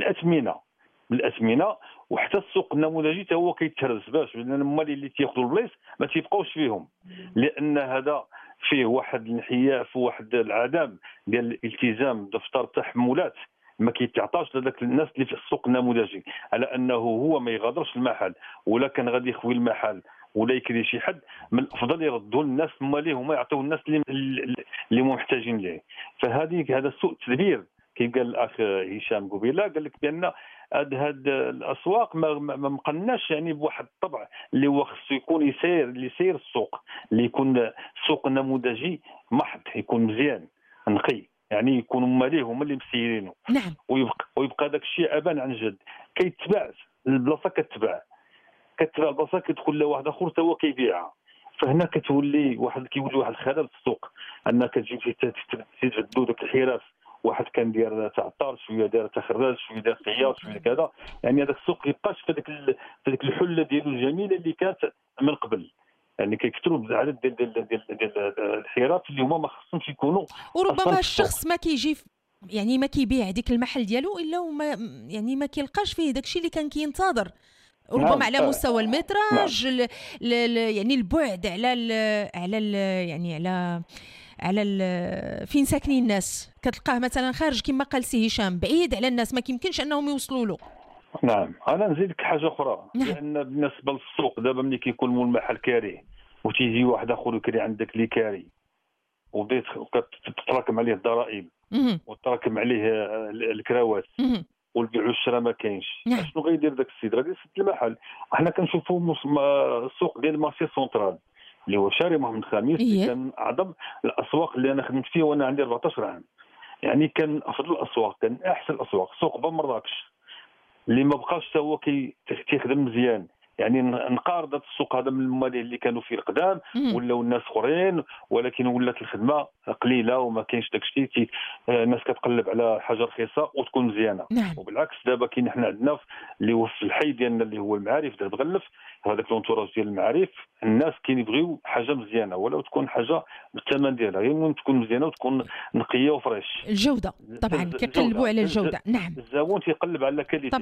Speaker 3: بالاثمنه. وحتى السوق النموذجي حتى هو كيتهرس باش لان المال اللي تياخذوا البلايص ما تيبقاوش فيهم، لان هذا فيه واحد الانحياف وواحد العدم ديال الالتزام دفتر التحملات ما كيتعطاش لذاك الناس اللي في السوق النموذجي، على انه هو ما يغادرش المحل ولا كان غادي يخوي المحل ولا يكري شي حد، من الافضل يردوا للناس ماليه هما يعطيو الناس اللي محتاجين ليه. هذا سوء التدبير. كيف قال الاخ هشام قبيله، قال لك بان هاد الاسواق ما مقناش يعني بواحد الطبع اللي هو خصو يكون يسير السوق، اللي يكون سوق نموذجي محض، يكون مزيان نقي، يعني يكونوا ماليه هما اللي مسيرينه.
Speaker 1: نعم.
Speaker 3: ويبقى داك الشيء ابان عن جد، كيتباع البلاصه كتباع كتباع البلاصه كيدخل لها واحد اخر حتى هو كيبيعها. فهنا كيولي واحد الخلل في السوق، انك كتجي تجدوا داك الحراس، واحد كان داير تاع الطار، شويه داير تاع خراج، شويه داير خياط، شويه كذا، يعني هذاك السوق يبقاش في ديك الحله ديالو الجميله اللي كانت من قبل. يعني كيكثروا العدد ديال الحراس اللي هما ما خصهمش يكونوا.
Speaker 1: وربما الشخص ما كيجي يعني ما كيبيع ديك المحل ديالو الا وما يعني ما كيلقاش فيه داكشي اللي كان كينتظر، ربما على مستوى المتراج يعني البعد على يعني على فين ساكنين الناس، كتلقاه مثلا خارج كما قال سي هشام بعيد على الناس، ما يمكنش انهم يوصلوا له.
Speaker 3: نعم، انا نزيدك حاجه اخرى. لان بالنسبه للسوق دابا ملي كيكون مول المحل كاري وتيجي واحد اخر يكري عندك اللي كاري وبديت كتتراكم عليه الضرائب وتراكم عليه الكراوات والبيع والشراء ما كاينش، شنو غيدير داك السيد؟ غادي يسد المحل. احنا كنشوفوا السوق ديال مارشي سونترال اللي هو شارع محمد الخامس اللي كان اعظم الاسواق اللي انا خدمت فيها وانا عندي 14 عام. يعني كان افضل الاسواق، كان احسن الاسواق سوق بمراكش اللي ما بقاش حتى هو كيخدم مزيان. يعني نقارض هذا السوق هذا من الماليه اللي كانوا فيه القدام ولاو الناس اخرين، ولكن ولات الخدمه قليله وما كاينش داك الشيء. الناس كتقلب على حاجه رخيصه وتكون مزيانه. وبالعكس دابا كاين حنا عندنا اللي هو في الحي ديالنا اللي هو المعارف ديال بغلف، هذاك لونتوراج ديال المعارف، الناس كيبغيو حاجه مزيانه ولو تكون حاجه بالثمن ديالها، غير تكون مزيانه وتكون نقيه وفريش.
Speaker 1: الجوده طبعا كيقلبوا على الجوده. نعم،
Speaker 3: الزبون تيقلب على كاليتي.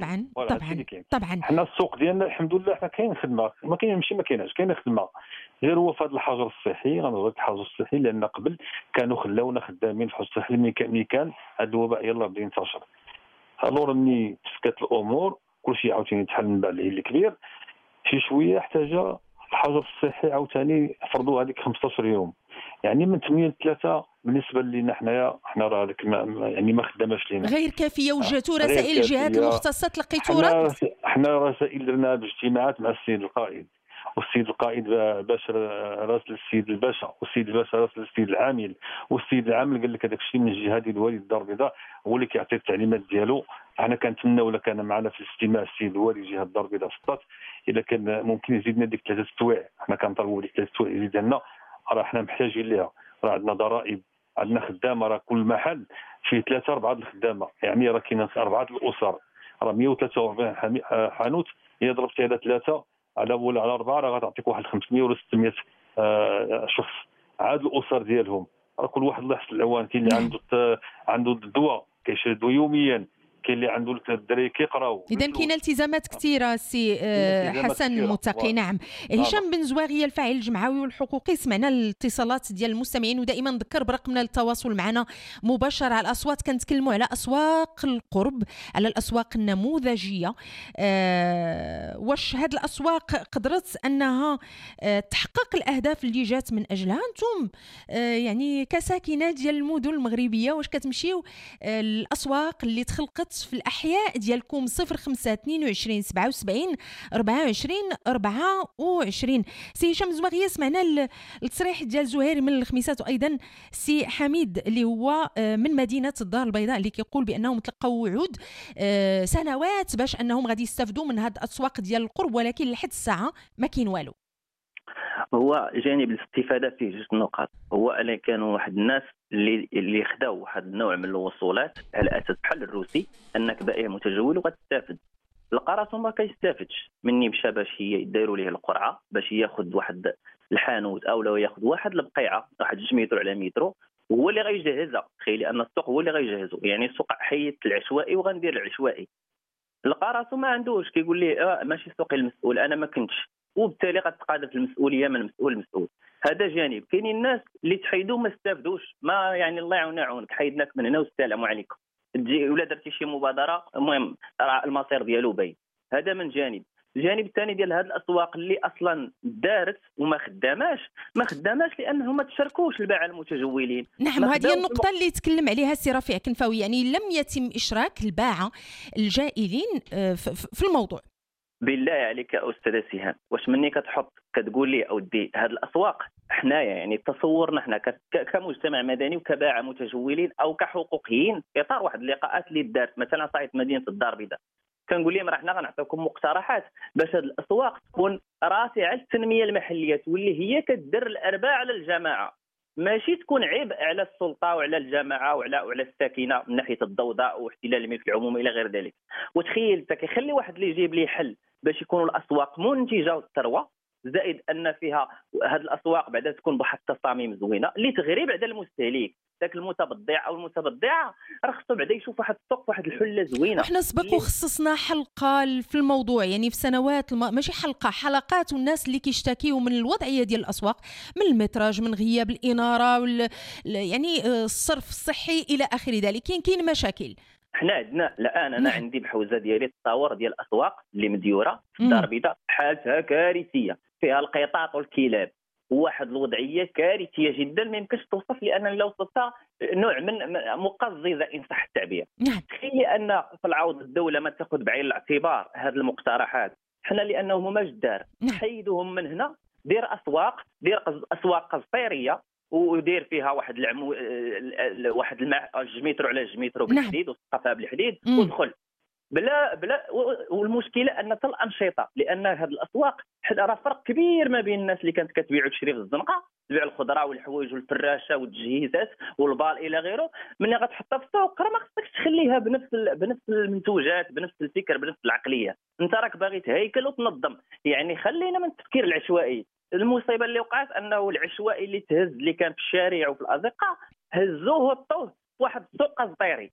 Speaker 1: طبعا
Speaker 3: حنا السوق ديالنا الحمد لله حنا كاين خدمه، ما كاين ماشي ما كايناش، كاين خدمه، غير هو في هذا الحجر الصحي. غنهضر لك الحجر الصحي لان قبل كانوا خلاونا خدامين في الحجر الصحي ملي كان هذا الوباء يلاه بدا ينتشر. الور ملي تسكت الامور كلشي عاوتاني يتحل من بعد العيد الكبير شي شويه احتاج الحجر الصحي عاوتاني فرضوا هذيك 15 يوم، يعني من 8 ل 3 بالنسبه لنا حنايا حنا راه هذيك يعني ما خداماش لينا، غير
Speaker 1: كافيه. وجاتوا رسائل الجهات المختصه تلقيتوا رد؟
Speaker 3: حنا رسائل درنا باجتماعات مع السيد القائد، والسيد القائد باشر راسل السيد الباشا، والسيد الباشا راسل السيد العامل، والسيد العامل قال لك هذاك الشيء من الجهه ديال الوالي الدار البيضاء هو اللي كيعطي التعليمات ديالو. انا كنتمنى ولا كان معنا في الاجتماع السيد الوالي جهه الدار البيضاء في السطات اذا كان ممكن يزيدنا ديك 3 سوايع. حنا كنطلبوا ديك 3 سوايع يزيد لنا، راه حنا محتاجين ليها، راه عندنا ضرائب، عندنا خدامه، راه كل محل فيه 3 4 الخدامه، يعني راه كاين 4 الاسر، راه 143 حانوت، الا ضربتي على 3 على 4 راه غتعطيك واحد 500 ولا 600 شخص. عاد الاسر ديالهم راه كل واحد الله يحسن العوان. كاين اللي عنده الدواء كيشري الدواء يوميا، كاين اللي عنده الدراري كيقراو.
Speaker 1: اذا كاينه التزامات كثيره سي حسن المتقي. نعم. هشام بن زواغيه الفاعل الجمعوي والحقوقي، سمعنا الاتصالات ديال المستمعين، ودائما نذكر برقمنا للتواصل معنا مباشر على الاصوات. كنتكلموا على اسواق القرب، على الاسواق النموذجيه. واش هاد الاسواق قدرت انها تحقق الاهداف اللي جات من اجلها؟ انتم يعني كساكنات ديال المدن المغربيه واش كتمشيو الاسواق اللي تخلقت في الأحياء ديالكم 05 22 77 24 24؟ سي هشام زواغيه سمعنا التصريح ديال زهير من الخميسات، وأيضا سي حميد اللي هو من مدينة الدار البيضاء اللي كيقول بأنهم تلقوا وعود سنوات باش أنهم غادي يستافدوا من هاد الأسواق ديال القرب، ولكن لحد الساعة ما كاين والو.
Speaker 4: هو جانب الاستفاده فيه جوج نقاط. هو ان كانوا واحد الناس اللي خداو واحد النوع من الوصولات على اساس بحال الروسي انك بائع متجول وغتستافد. القراص ما كيستافدش مني مشى باش يديروا ليه القرعه باش ياخذ واحد الحانوت او لو ياخذ واحد البقيعه واحد 2 متر على مترو وهو اللي غيجهزها. تخيلي ان السوق هو اللي غيجهزه، يعني السوق حيد العشوائي وغندير العشوائي. القراص ما عندوش، كيقول لي ماشي سوقي المسؤول، انا ما كنتش، وبالتالي غتقاذف المسؤوليه من المسؤول. هذا جانب. كاينين الناس اللي تحيدوا ما استافدوش، ما يعني الله يعاون يعاونك، حيدناك من هنا والسلام عليكم، تجي ولا درتي شي مبادره المهم راه المصير ديالو باين. هذا من جانب. الجانب الثاني ديال هذه الاسواق اللي اصلا دارت وما خداماش لانهم ما تشاركوش الباعه المتجولين.
Speaker 1: نعم، هذه النقطه اللي تكلم عليها السي رفيع كنفاوي، يعني لم يتم اشراك الباعه الجائلين في الموضوع.
Speaker 4: بالله عليك يا استاذه سهام، واش مني كتقول لي اودي هاد الاسواق حنايا يعني تصورنا حنا كمجتمع مدني وكباعه متجولين او كحقوقيين، اطار واحد اللقاءات اللي دارت مثلا صايت مدينه الدار البيضاء كنقول لهم راه حنا غنعطيوكم مقترحات باش هذه الاسواق تكون رافعه التنميه المحليه، تولي هي كدير الارباح على الجماعه، ماشي تكون عبء على السلطه وعلى الجماعه وعلى الساكنه من ناحيه الضوضاء واحتلال الملك العمومي الى غير ذلك. وتخيل انت كيخلي واحد اللي يجيب لي حل باش يكونوا الاسواق منتجه للثروه، زائد ان فيها هذه الاسواق بعدا تكون بواحد التصاميم زوينه اللي تغري بعدا المستهلك، ذاك المتبضع او المتبضعه راه خصو بعدا يشوف واحد السوق واحد الحله زوينه.
Speaker 1: احنا سبق وخصصنا حلقه في الموضوع، يعني في سنوات ماشي حلقه، حلقات، والناس اللي كيشتكيوا من الوضعيه ديال الاسواق، من المتراج، من غياب الاناره يعني الصرف الصحي الى اخر ذلك. كاين مشاكل.
Speaker 4: حنا عندنا الان انا عندي بحوزه ديالي التطور ديال الاسواق اللي مديوره في الدار البيضاء، حالتها كارثيه، فيها القطاط والكلاب، واحد الوضعيه كارثيه جدا ما يمكنش توصف، لان لو وصفتها نوع من مقززه ان صح التعبير. تخيلي ان في العوض الدوله ما تاخذ بعين الاعتبار هذه المقترحات، حنا لانهم هما جدار حيدوهم من هنا، دير اسواق قصيريه ودير فيها واحد واحد الجميترو على الجميترو بالحديد وسقفها بالحديد ودخل بلا والمشكله ان حتى الانشطه، لان هذه الاسواق راه فرق كبير ما بين الناس اللي كانت كتبيع وتشري في الزنقه، تبيع الخضره والحوايج والفراشه والتجهيزات والبال الى غيره، ملي غتحطها في السوق راه ما خصكش تخليها بنفس المنتوجات، بنفس الفكر، بنفس العقليه، انت راك باغي تهيكل وتنظم، يعني خلينا من التفكير العشوائي. المصيبه اللي وقعت انه العشوائي اللي تهز اللي كان في الشارع وفي الازقه هزوه وطوه واحد السوق قصديري،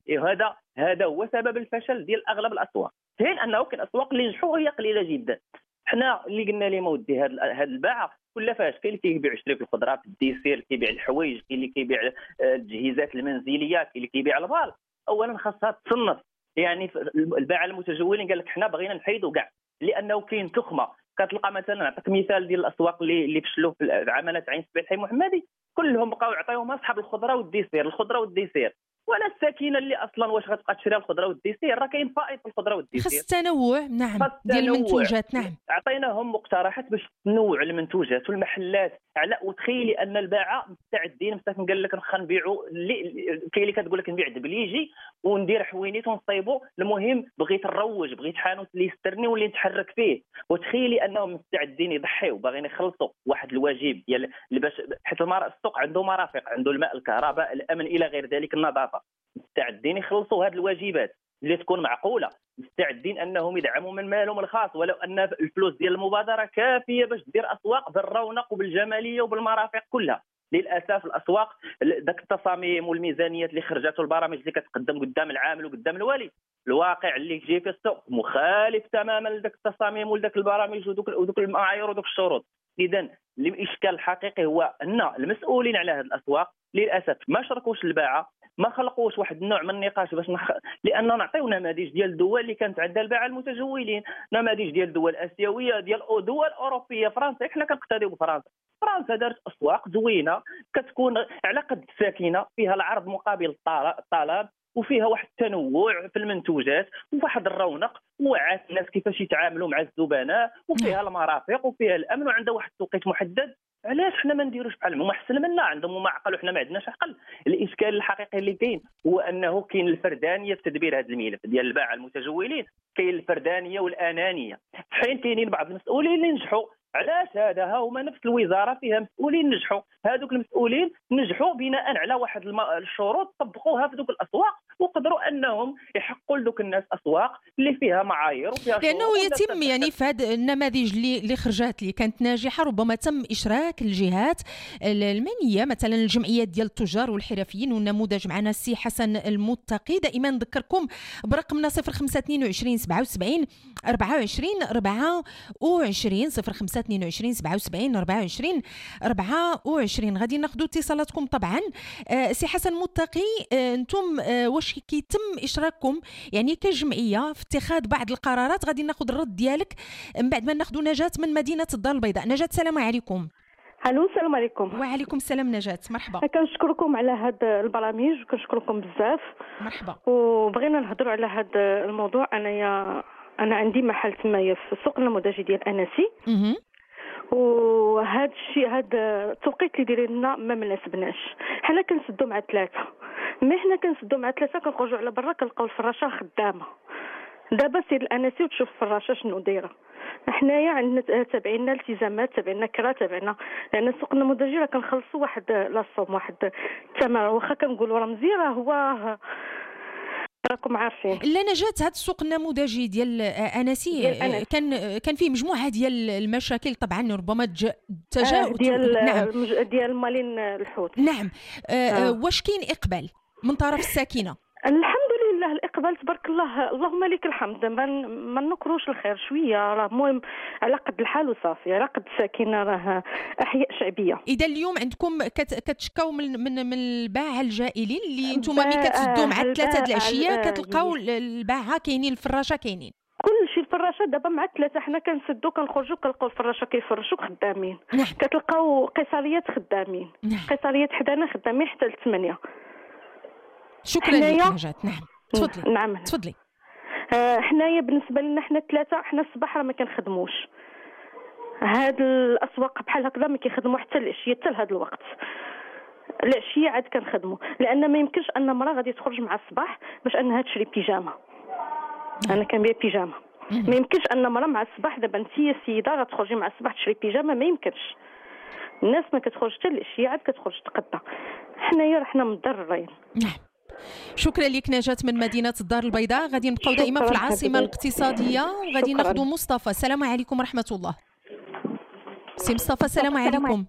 Speaker 4: هذا هو سبب الفشل ديال اغلب الاسواق. كاين انه كاين اسواق اللي نجحوا وهي قليله جدا. حنا اللي قلنا لهم ودي هاد الباعه كلها فاش كاين اللي كيبيع يشري في الخضره في الديسير، كيبيع الحوايج، كاين اللي كيبيع التجهيزات المنزليه، كاين اللي كيبيع البال. اولا خاصها تصنف، يعني الباعه المتجولين قال لك حنا بغينا نحيدوا كاع، لانه كاين تخمه. كتلقى مثلا نعطيك مثال ديال الاسواق اللي فشلوا في عملات عين سبيل الحي محمدي، كلهم بقاو يعطيوهم اصحاب الخضره والديسير، ولا الساكنه اللي اصلا واش غتبقى تشري الخضره والديسير، راه كاين فائض في الخضره والديسير.
Speaker 1: خص التنوع، نعم، ديال المنتوجات. نعم،
Speaker 4: عطيناهم مقترحات باش تنوع المنتوجات والمحلات على، وتخيلي ان الباعه مستعدين مثلا قال لك نبقى نبيعوا كاين اللي كتقول لك نبيع دبليجي وندير حوينيت ونصايبوا، المهم بغيت نروج، بغيت حانوت اللي يسترني واللي نتحرك فيه. وتخيلي انهم مستعدين يضحيوا، باغيين يخلصوا واحد الواجب ديال باش حيت السوق عنده مرافق، عنده الماء، الكهرباء، الامن الى غير ذلك، النظافه، مستعدين يخلصوا هذه الواجبات اللي تكون معقوله، مستعدين انهم يدعموا من مالهم الخاص، ولو ان الفلوس ديال المبادره كافيه باش دير اسواق بالرونق وبالجماليه وبالمرافق كلها. للاسف الاسواق ذاك التصاميم والميزانيات اللي خرجت والبرامج اللي كتقدم قدام العامل وقدام الوالي، الواقع اللي يجي في السوق مخالف تماما لذاك التصاميم ولذاك البرامج ودوك المعايير ودوك الشروط. اذا الاشكال الحقيقي هو ان المسؤولين على هذه الاسواق للاسف ما شاركوش الباعه، ما خلقوش واحد النوع من النقاش باش لانه نعطيو نماذج ديال الدول اللي كانت عندها الباعه المتجولين، نماذج ديال الدول الاسيويه، ديال دول اوروبيه. فرنسا حنا كنقتديو بفرنسا، فرنسا دارت اسواق زوينه كتكون على قد الساكنه، فيها العرض مقابل الطلب، وفيها واحد التنوع في المنتوجات وواحد الرونق، ووعات الناس كيفاش يتعاملوا مع الزبناء، وفيها المرافق وفيها الامن، وعندها واحد التوقيت محدد. علاش حنا ما نديروش بحالهم؟ هما احسن منا، عندهم هما عقل وحنا ما عندناش عقل. الاشكال الحقيقي اللي كاين هو انه كاين الفردانيه في تدبير هذا الملف ديال الباعه المتجولين، كاين الفردانيه والانانيه، في حين كاينين بعض المسؤولين اللي نجحوا. علاش هذا؟ ها هما نفس الوزاره فيها مسؤولين نجحوا، هذوك المسؤولين نجحوا بناء على واحد الشروط طبقوها في ذوك الاسواق، وقدروا انهم يحقوا لذوك الناس اسواق اللي فيها معايير وفيها شروط.
Speaker 1: لانه يتم يعني في هذه النماذج اللي خرجت اللي كانت ناجحه، ربما تم اشراك الجهات المعنيه، مثلا الجمعيات ديال التجار والحرفيين، والنموذج معنا السي حسن المتقي. دائما نذكركم برقمنا 0522 77 24 24 0522 77 24 24. غادي ناخذوا اتصالاتكم طبعا. سي حسن متقي، انتم واش كيتم اشراككم يعني كجمعيه في اتخاذ بعض القرارات؟ غادي ناخذ الرد ديالك من بعد ما ناخذوا نجاة من مدينه الدار البيضاء. نجاة، السلام عليكم.
Speaker 19: الو، السلام عليكم.
Speaker 1: وعليكم السلام نجاة، مرحبا.
Speaker 19: كنشكركم على هذا البرامج وكنشكركم بزاف.
Speaker 1: مرحبا.
Speaker 19: وبغينا نهضروا على هذا الموضوع. انا عندي محل تمايا في السوق النموذجي ديال انسي، وهذا الشيء، هذا التوقيت اللي دايرين لنا ما مناسبناش. حنا كنسدوا مع ثلاثه، مي حنا كنسدوا مع ثلاثه كنخرجوا على برا كنلقاو الفراشه خدامه. دابا سير الانسي وتشوف الفراشه شنو دايره. حنايا عندنا تابعين التزامات، تابعين كرا، تابعنا لان السوق النموذجي راه كنخلصوا واحد لاصوم، واحد الثمن، واخا كنقولوا رمزي راه هو راكم عارفين.
Speaker 1: لا نجاة، هذا السوق النموذجي ديال انسي كان فيه مجموعه ديال المشاكل طبعا، ربما تجاوز
Speaker 19: ديال مالين الحوت.
Speaker 1: نعم. واش كاين اقبال من طرف الساكنه؟
Speaker 19: الحمد لله الاقبال تبارك الله، اللهم لك الحمد. ما نكروش الخير شويه، راه المهم على قد الحال وصافي، على قد الساكنه، راه احياء شعبيه.
Speaker 1: اذا اليوم عندكم كتشكاو من الباعه الجائلين اللي نتوما ملي كتسدوا مع 3 د العشيه كتلقاو الباعه كاينين، الفراشه كاينين،
Speaker 19: كل شيء. الفراشه دابا مع 3 حنا كنسدوا كنخرجوا كنلقاو الفراشه كيفرشوا خدامين. كتلقاو قيصريات خدامين، قيصريات حدانا خدامين حتى ل8.
Speaker 1: شكرا لك نجاة. نعم تفضلي.
Speaker 19: نعم
Speaker 1: تفضلي.
Speaker 19: حنايا بالنسبه لنا حنا 3 حنا الصباح راه ما كنخدموش، هاد الاسواق بحال هكذا ما كيخدموا حتى العشيه، حتى لهذا الوقت العشيه عاد كنخدموا، لان ما يمكنش ان امراه غادي تخرج مع الصباح باش انها تشري بيجامه. انا كنبيع بيجامه، ما يمكنش ان امراه مع الصباح، دابا انت يا سيده غتخرجي مع الصباح تشري بيجامه، ما يمكنش. الناس ما كتخرج حتى العشيه عاد كتخرج تقضى. حنايا راه حنا مضررين.
Speaker 1: نعم. شكرا لك نجاة من مدينة الدار البيضاء. غادي نبقاو دائما في العاصمة الاقتصادية وغادي ناخذوا مصطفى. السلام عليكم ورحمة الله. سي مصطفى السلام عليكم.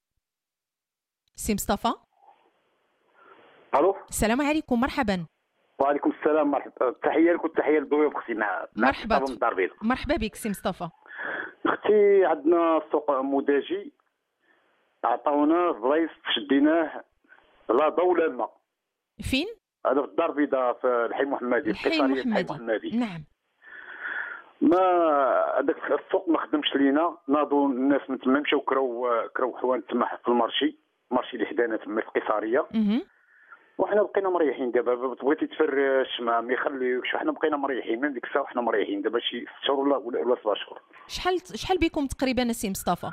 Speaker 1: سي مصطفى.
Speaker 20: الو السلام
Speaker 1: عليكم، مرحبا.
Speaker 20: وعليكم السلام، مرحبا. تحية لك وتحية للضيوف اختي.
Speaker 1: مرحبا. مرحبا بك سي مصطفى.
Speaker 20: اختي عندنا سوق نموذجي عطاونا بلايص شديناه لا ضوء لا ماء.
Speaker 1: فين؟
Speaker 20: هذا في الدار البيضاء في الحي المحمدي، في قصرية الحي المحمدي.
Speaker 1: نعم.
Speaker 20: ما هذاك السوق ما خدمش لينا، ناضوا الناس من تما مشاو كراو حوان تما في المارشي اللي حدانا تما في القصرية. وحنا بقينا مريحين. دابا بغيتي تفرش ما يخليوكش، حنا بقينا مريحين من ديك الساعه وحنا مريحين. دابا شي 6 شهور ولا 7 شهور.
Speaker 1: شحال بكم تقريبا سي مصطفى؟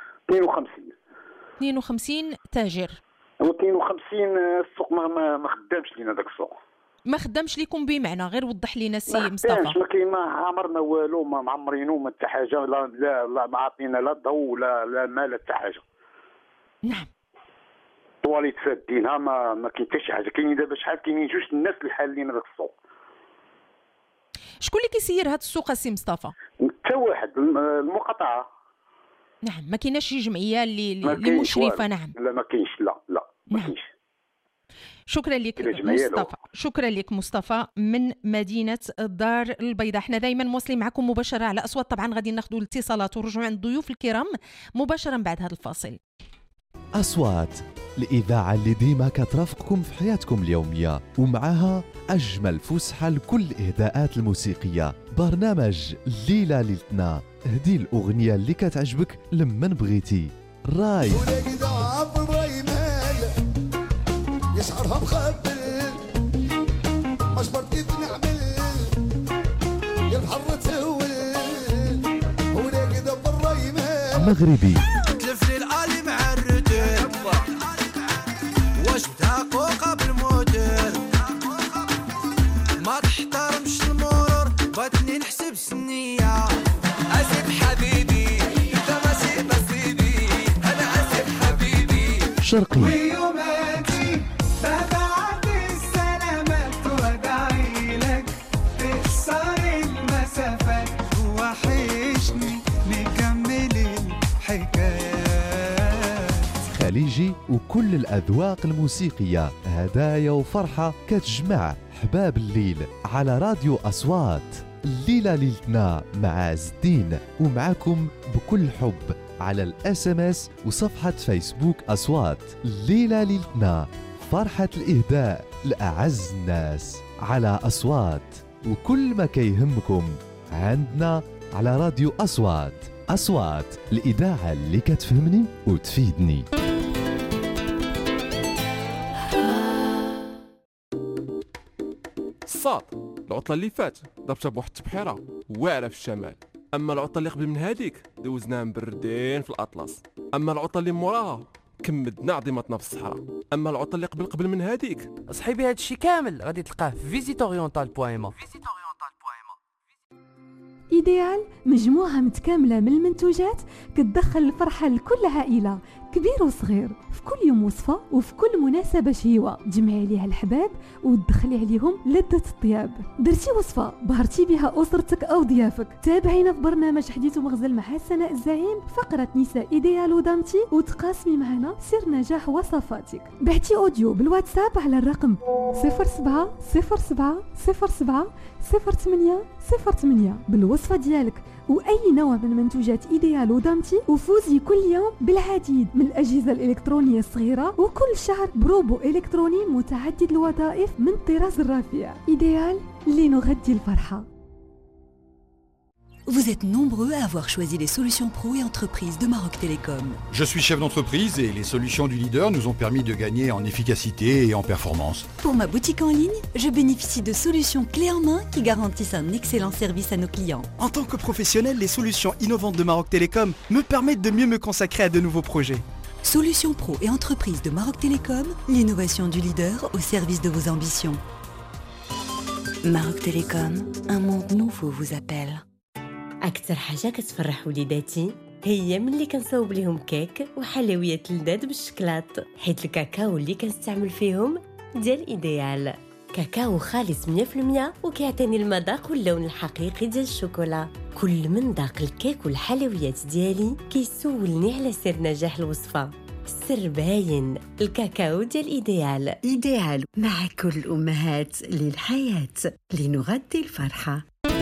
Speaker 1: 52 تاجر.
Speaker 20: 52 السوق ما خدامش لينا داك السوق.
Speaker 1: ما خدامش لكم بمعنى؟ غير وضح لينا سي مصطفى.
Speaker 20: ما كاين، ما عمرنا والو، ما معمرينو ما حتى حاجه، لا ما عطينا لا ضوء لا ماء لا حتى حاجه.
Speaker 1: نعم.
Speaker 20: طواليت سادينها، ما كاين حتى شي حاجه. كاينين دابا شحال، كاينين 2 الناس اللي حالين داك السوق.
Speaker 1: شكون اللي كيسير هذا السوق سي مصطفى؟
Speaker 20: حتى واحد، المقاطعه.
Speaker 1: نعم. ما كايناش شي جمعيه اللي مشرفه؟ نعم.
Speaker 20: لا ما كاينش، لا ما كاينش.
Speaker 1: شكرا لك مصطفى. شكرا لك مصطفى من مدينة الدار البيضاء. احنا دائما مواصلين معكم مباشرة على أصوات. طبعا غادي ناخذوا الاتصالات ونرجعوا عند الضيوف الكرام مباشرة بعد هذا الفاصل.
Speaker 9: أصوات، الإذاعة اللي ديما كترافقكم في حياتكم اليومية، ومعها أجمل فسحة لكل الإهداءات الموسيقية. برنامج ليلة ليلتنا، هدي الأغنية اللي كتعجبك لمن بغيتي. راي
Speaker 21: يشعرها مخبل مجبرتي بنعمل يا البحر تهول ولا كذا برا يمال
Speaker 9: مغربي
Speaker 21: تلف لي العالي مع الرجال واش بتعقو قبل موتر ما تحترمش المرور بغيتني نحسب سنية اسف حبيبي انت ماشي نصيبي انا اسف حبيبي
Speaker 9: شرقي خليجي وكل الأذواق الموسيقية، هدايا وفرحة كتجمع حباب الليل على راديو أصوات. الليلة ليلتنا مع عز الدين، ومعكم بكل حب على الSMS وصفحة فيسبوك أصوات. الليلة ليلتنا، فرحة الإهداء لأعز الناس على أصوات. وكل ما كيهمكم عندنا على راديو أصوات. أصوات، الإذاعة اللي كتفهمني وتفيدني.
Speaker 22: الصاد العطلة اللي فات ضربتها بواحد التبحيرة واعرة في الشمال. أما العطلة اللي قبل من هذيك دوزناها مبردين في الأطلس. أما العطلة اللي موراها كمدنا عظيمتنا في الصحراء. أما العطلة اللي قبل من هذيك
Speaker 23: صحيبي هادشي كامل غادي تلقاه في visitooriental.ma.
Speaker 16: إيديال مجموعة متكاملة من المنتوجات كتدخل الفرحة لكل عائلة كبير وصغير، في كل يوم وصفة وفي كل مناسبة شهيوة تجمعي عليها الحباب وتدخلي عليهم لذة الطياب. درتي وصفة بهرتي بها أسرتك أو ضيافك، تابعينا في برنامج حديث ومغزل مع سناء الزعيم فقرة نساء إيديال ودامتي وتقاسمي معنا سر نجاح وصفاتك. بعتي أوديو بالواتساب على الرقم 07 07 07 08 08 بالوصفة ديالك وأي نوع من منتوجات إيديال ودامتي، وفوزي كل يوم بالعديد من الأجهزة الإلكترونية الصغيرة وكل شهر بروبو إلكتروني متعدد الوظائف من طراز الرفيع. إيديال لنغذي الفرحة.
Speaker 6: Vous êtes nombreux à avoir choisi les solutions pro et entreprises de Maroc Télécom.
Speaker 10: Je suis chef d'entreprise et les solutions du leader nous ont permis de gagner en efficacité et en performance.
Speaker 6: Pour ma boutique en ligne, je bénéficie de solutions clés en main qui garantissent un excellent service à nos clients.
Speaker 7: En tant que professionnel, les solutions innovantes de Maroc Télécom me permettent de mieux me consacrer à de nouveaux projets.
Speaker 6: Solutions pro et entreprises de Maroc Télécom, l'innovation du leader au service de vos ambitions. Maroc Télécom, un monde nouveau vous appelle.
Speaker 23: أكثر حاجة كتفرح وليداتي هي ملي كنصاوب ليهم كيك وحلويات لذاذ بالشكلاط، حيت الكاكاو اللي كنستعمل فيهم ديال إيديال كاكاو خالص 100% وكيعطيني المذاق واللون الحقيقي ديال الشوكولا. كل من ذاق الكيك والحلويات ديالي كيسولني على سر نجاح الوصفة. السر باين، الكاكاو ديال إيديال.
Speaker 24: إيديال مع كل الأمهات للحياة لنغذي الفرحة.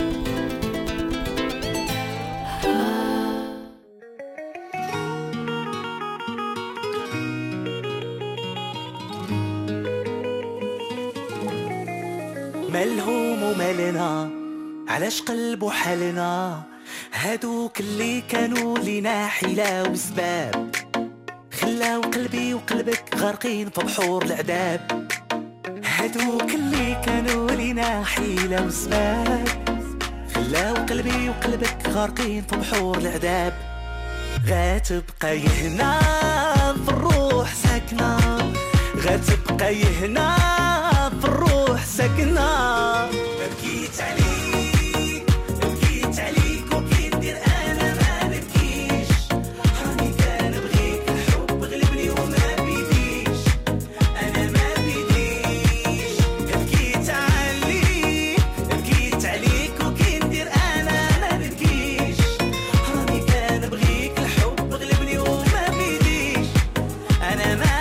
Speaker 25: ملهوم ومالنا علاش قلبو حالنا، هادوك اللي كانوا لينا حيلة وسباب، خلاو قلبي وقلبك غارقين في بحور العذاب. هادوك اللي كانوا لينا حيلة وسباب، خلاو قلبي وقلبك غارقين في بحور العذاب. غاتبقى يهنا في الروح ساكنة، غاتبقى يهنا في الروح ساكنة. بكيت عليك بكيت عليك وكي ندير أنا ما نبكيش، راني كنبغيك الحب غلبني وما بيديش، أنا ما بيديش. بكيت عليك بكيت عليك وكي ندير أنا ما نبكيش، راني كنبغيك الحب غلبني وما بيديش، أنا ما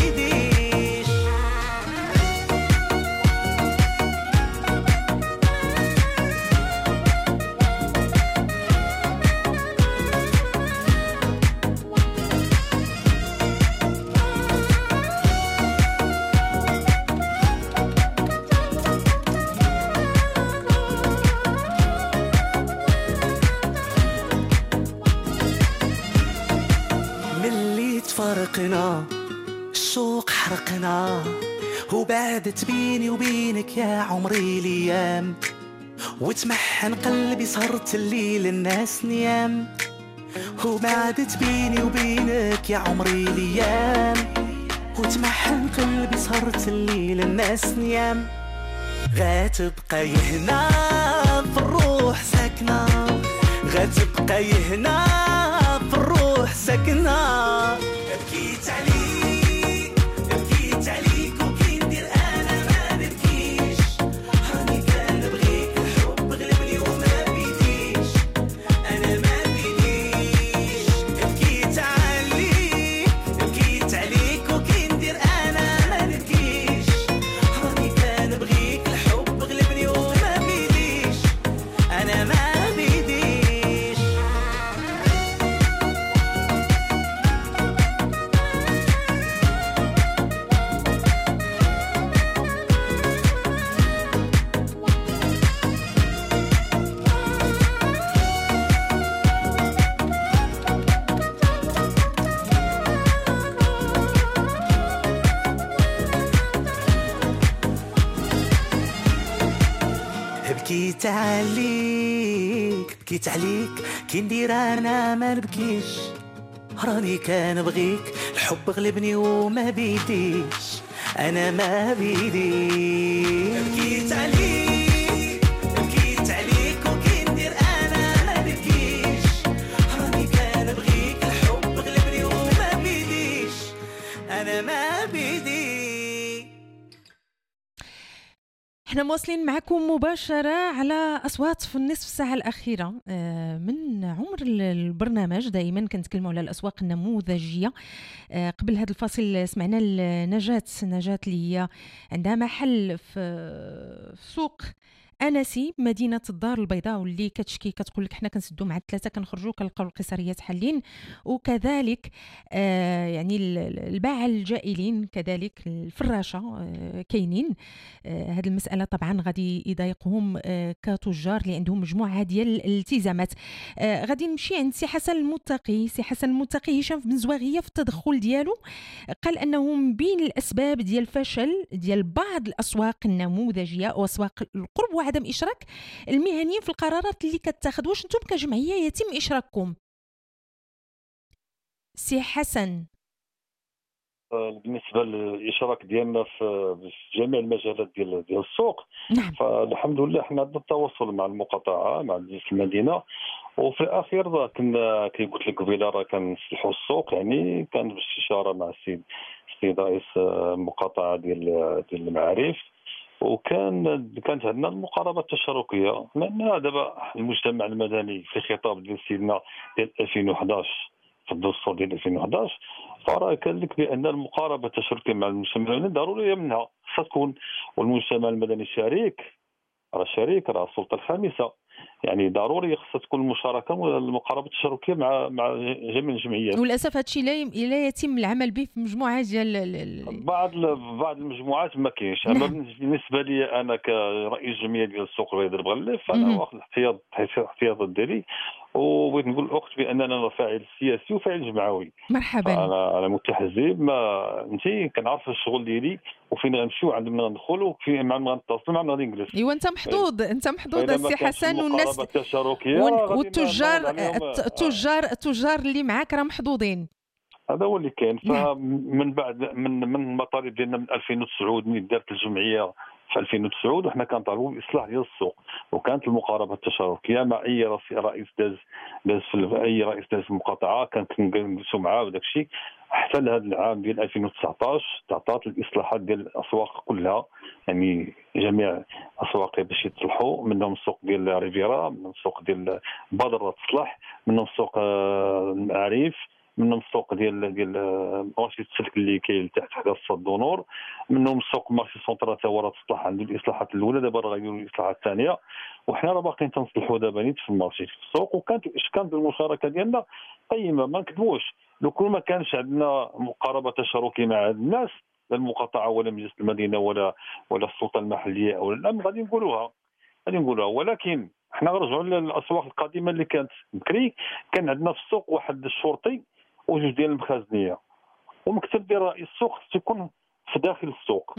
Speaker 25: فرقنا الشوق حرقنا، وبعدت بيني وبينك يا عمري ليام، وتمحن قلبي صرت الليل الناس نيام، وبعدت بيني وبينك يا عمري ليام، وتمحن قلبي صرت الليل الناس نيام. غاتبقى يهنا في الروح ساكنة، غاتبقى يهنا في الروح ساكنة. بكيت عليك بكيت عليك وكي ندير أنا ما نبكيش، راني كنبغيك الحب غلبني وما بيديش، أنا ما بيديش. بكيت عليك بكيت عليك وكي ندير أنا ما نبكيش، راني كنبغيك الحب غلبني وما بيديش، أنا ما بيديش. بكيت عليك بكيت عليك كي ندير انا ما نبكيش، راني كنبغيك الحب غلبني وما بيديش، انا ما بيديش. بكيت عليك بكيت عليك وكي ندير انا
Speaker 1: احنا مواصلين معكم مباشرة على أصوات في النصف ساعة الأخيرة من عمر البرنامج. دائما كنتكلموا على الأسواق النموذجية. قبل هذا الفاصل سمعنا نجاة اللي هي عندها محل في سوق أنسي مدينة الدار البيضاء، واللي كتشكي كتقول لك حنا كنسدوا مع الثلاثة كنخرجوا كنلقاو القيصريات حالين، وكذلك يعني الباعة الجائلين كذلك الفراشة كاينين. هذه المسألة طبعا غادي يضايقهم كتجار اللي عندهم مجموعة ديال الالتزامات. غادي نمشي عند سي حسن المتقي. سي حسن المتقي هشام بن زواغية في التدخل ديالو قال أنه من بين الأسباب ديال الفشل ديال بعض الأسواق النموذجية أو أسواق القرب وعدم إشراك المهنيين في القرارات اللي كتاخذ. واش انتم كجمعية يتم إشراككم؟ سي حسن.
Speaker 5: بالنسبه للاشراك ديالنا في جميع المجالات ديال السوق،
Speaker 1: نعم.
Speaker 5: فالحمد لله حنا عندنا التواصل مع المقاطعه مع في المدينه، وفي الاخير كنا كي قلت لك قبيله راه كنصلحوا السوق، يعني كان باستشاره مع السيد رئيس المقاطعه ديال المعارف، كانت عندنا المقاربه التشاركيه. لان دابا المجتمع المدني في خطاب ديال سيدنا ديال 2011 في الدستور ديال 2011 فراه كان لك بان المقاربه التشاركيه مع المجتمع المدني ضروريه منها خاصها تكون، والمجتمع المدني شريك راه السلطه الخامسه، يعني ضروري خاصها تكون المشاركه والمقاربه التشاركيه مع جميع الجمعيات.
Speaker 1: وللاسف هذا الشيء لا يتم العمل به في مجموعه ديال
Speaker 5: بعض المجموعات ما كاينش.
Speaker 1: نعم.
Speaker 5: اما بالنسبه لي انا كرئيس جمعيه ديال السوق البيضاء البغليف فانا واخد الاحتياطات ديالي، وبغيت نقول الاخت باننا انا فاعل سياسي وفاعل جمعوي.
Speaker 1: مرحبا.
Speaker 5: انا متحزب، ما انت كنعرف الشغل ديالي وفين غنمشي وعند من غندخل وفين مع من غنتصل مع من غادي نجلس.
Speaker 1: ايوا انت محظوظ السي حسن، والناس والتجار اللي معاك راه محظوظين.
Speaker 5: هذا هو اللي كاين. فمن بعد من المطالب ديالنا من 2009 من دارت الجمعيه في 2009 وحنا كنطالبوا بالاصلاح ديال السوق، وكانت المقاربه التشاركيه مع اي رئيس داز في اي رئيس داز المقاطعه كنجلسوا معاه وداك الشيء. حتى لهذا العام ديال 2019 تعطات الاصلاحات ديال الاسواق كلها، يعني جميع الاسواق باش يتصلحوا، منهم السوق ديال ريفيرا، منهم السوق ديال بدر تصلح، منهم سوق المعارف، منهم السوق ديال مارشي السلك اللي كاين تحت حدا الصاد دونور، منهم السوق مارشي سونترال تا هو راه تصلح عنده الاصلاحات الاولى، دابا راه غيديروا الاصلاحات الثانيه، وحنا راه باقيين تنصلحوا دابا نيت في المارشي في السوق. وكانت الاشكال بالمشاركه ديالنا قيمه، ما نكذبوش. لو كل ما كانش عندنا مقاربه تشاركيه مع هاد الناس، لا المقاطعه ولا مجلس المدينه ولا السلطه المحليه او لا، غادي نقولوها. ولكن حنا نرجعوا للاسواق القديمه اللي كانت بكري. كان عندنا في السوق واحد الشرطي وجوج ديال المخازنيه، ومكتب ديال رئيس السوق تكون في داخل السوق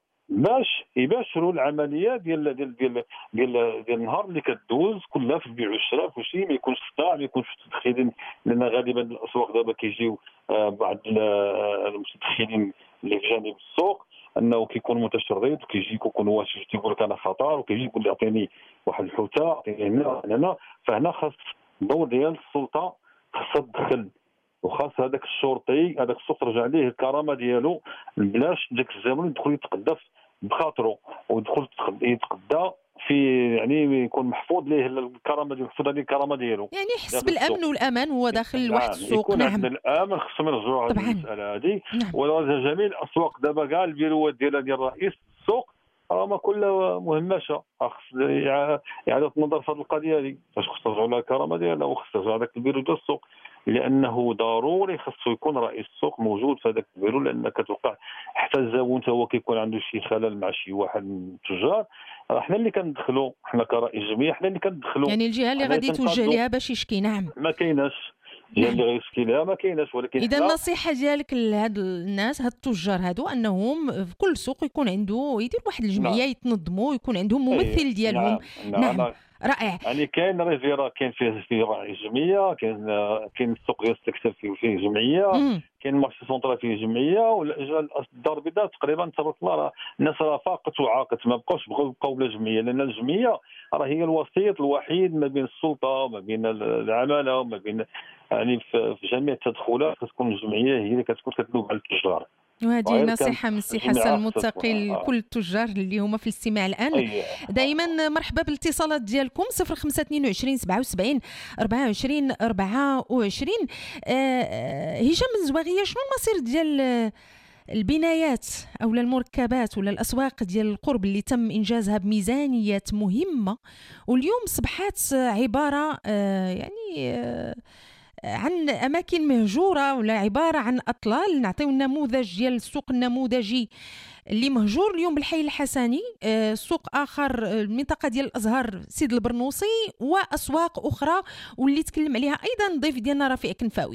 Speaker 5: باش يباشروا العمليه ديال النهار اللي كدوز كلها في البيع والشراء، في شيء ما يكونش صداع، ما يكونش تدخين. لان غالبا الاسواق دابا كيجيو بعض المتدخلين اللي في جانب السوق انه كيكون متشرد وكيجي يكون واش تيقول لك انا خطر، وكيجي يقول لي اعطيني واحد الحوته، اعطيني هنا. فهنا خاص الدور ديال السلطه خاصها تدخل، وخاص هذاك الشرطي هذاك السوق ترجع ليه الكرامه ديالو، بلاش داك الزمن يدخل يتقدى بخاطره ويدخل يتقدى في، يعني يكون محفوظ ليه الكرامه ديالو، محفوظ عليه الكرامه ديالو،
Speaker 1: يعني يحس بالامن والامان هو داخل واحد السوق.
Speaker 5: يكون عندنا الامن. خصهم يرجعوا هذه المساله هذه. وجميع الاسواق دابا كاع البيروات ديال رئيس السوق راه ما كلها مهمشه، خص اعاده النظر في هذه القضيه هذه، فاش خص ترجعوا لها الكرامه ديالها وخص ترجع هذاك البيرو ديال السوق، لانه ضروري خصو يكون رئيس السوق موجود في هذاك البيرو. لان كتوقع حتى الزبون هو كيكون عنده شي خلل مع شي واحد من التجار، حنا اللي كندخلوا، حنا كرئيس جمعيه حنا اللي كندخلوا،
Speaker 1: يعني الجهه اللي غادي توجه ليها باش يشكي. نعم،
Speaker 5: ما كايناش الجهه اللي غيشكي لها، ما كايناش. ولكن
Speaker 1: اذا النصيحه ديالك لهاد الناس هاد التجار هادو انهم في كل سوق يكون عنده يدير واحد الجمعيه يتنظموا، يكون عندهم ممثل ديالهم. نعم. رائع.
Speaker 5: يعني كاين ريفيرا، كاين فيه رئيس جمعيه، كاين السوق ديال السكتر فيه جمعيه، كاين مارشي سونترال فيه جمعيه، والدار البيضاء تقريبا تبارك الله راه الناس راه فاقت وعاقت، ما بقاو بلا جمعيه، لان الجمعيه راه هي الوسيط الوحيد ما بين السلطه وما بين العماله وما بين، يعني في جميع التدخلات كتكون الجمعيه هي اللي كتكون كتنوب على التجار.
Speaker 1: وهذه نصيحة من السي حسن المتقي لكل التجار اللي هما في الاستماع الآن. دائما مرحبا بالاتصالات ديالكم 0522 77 24 24. هشام الزواغية، شنو المصير ديال البنايات أو المركبات ولا الأسواق ديال القرب اللي تم إنجازها بميزانيات مهمة واليوم صبحات عبارة عن أماكن مهجورة ولا عبارة عن أطلال؟ نعطيو النموذج ديال السوق النموذجي اللي مهجور اليوم بالحي الحسني، سوق آخر المنطقة ديال الأزهر سيد البرنوصي، وأسواق أخرى واللي تكلم عليها أيضا ضيف ديالنا رفيق كنفاوي.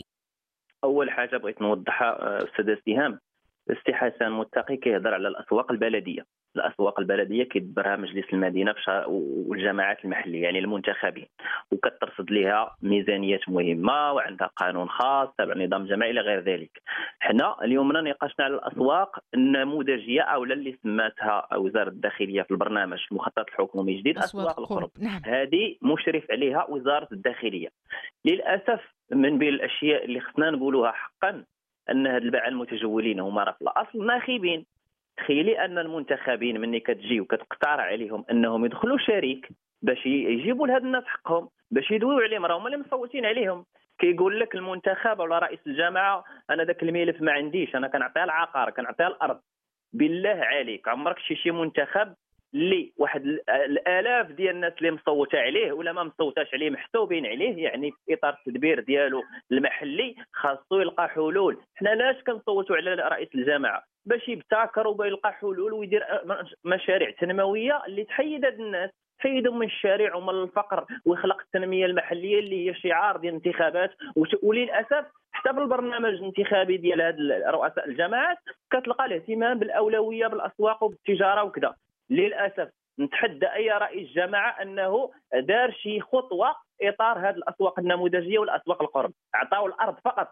Speaker 4: أول حاجة بغيت نوضحها أستاذ سهام، السي حسن متقي كيهضر على الأسواق البلدية. الأسواق البلدية كيدبرها مجلس المدينة والجماعات المحلية يعني المنتخبين، وكترصد لها ميزانيات مهمة وعندها قانون خاص تبع نظام جماعي إلى غير ذلك. حنا اليوم ناقشنا على الأسواق النموذجية أو اللي سماتها وزارة الداخلية في البرنامج المخطط الحكومي الجديد أسواق القرب.
Speaker 1: نعم.
Speaker 4: هذه مشرف عليها وزارة الداخلية. للأسف من بين الأشياء اللي خصنا نقولوها حقا أن هاد الباعة المتجولين هما راه في الأصل ناخبين. تخيلي ان المنتخبين مني كتجي وكتقترح عليهم انهم يدخلوا شريك باش يجيبوا لهاد الناس حقهم، باش يدويو عليهم، راهم اللي مصوتين عليهم. كيقول لك المنتخب ولا رئيس الجامعه انا داك الملف ما عنديش، انا كنعطيها العقار كنعطيها الارض. بالله عليك عمرك شي منتخب اللي واحد الالاف ديال الناس اللي مصوته عليه ولا ما مصوتاش عليه محسوبين عليه، يعني في اطار التدبير ديالو المحلي خاصو يلقى حلول. حنا لاش كنصوتوا على رئيس الجامعه؟ باش يبتكر ويلقى حلول ويدير مشاريع تنمويه اللي تحيد هاد الناس، تحيدهم من الشارع ومن الفقر ويخلق التنميه المحليه اللي هي شعار ديال الانتخابات. وللاسف حتى في البرنامج الانتخابي ديال هاد رؤساء الجماعات كتلقى الاهتمام بالاولويه بالاسواق وبالتجاره وكذا. للاسف نتحدى اي رئيس جماعه انه دار شي خطوه اطار هذه الاسواق النموذجيه والاسواق القرب، عطاو الارض فقط.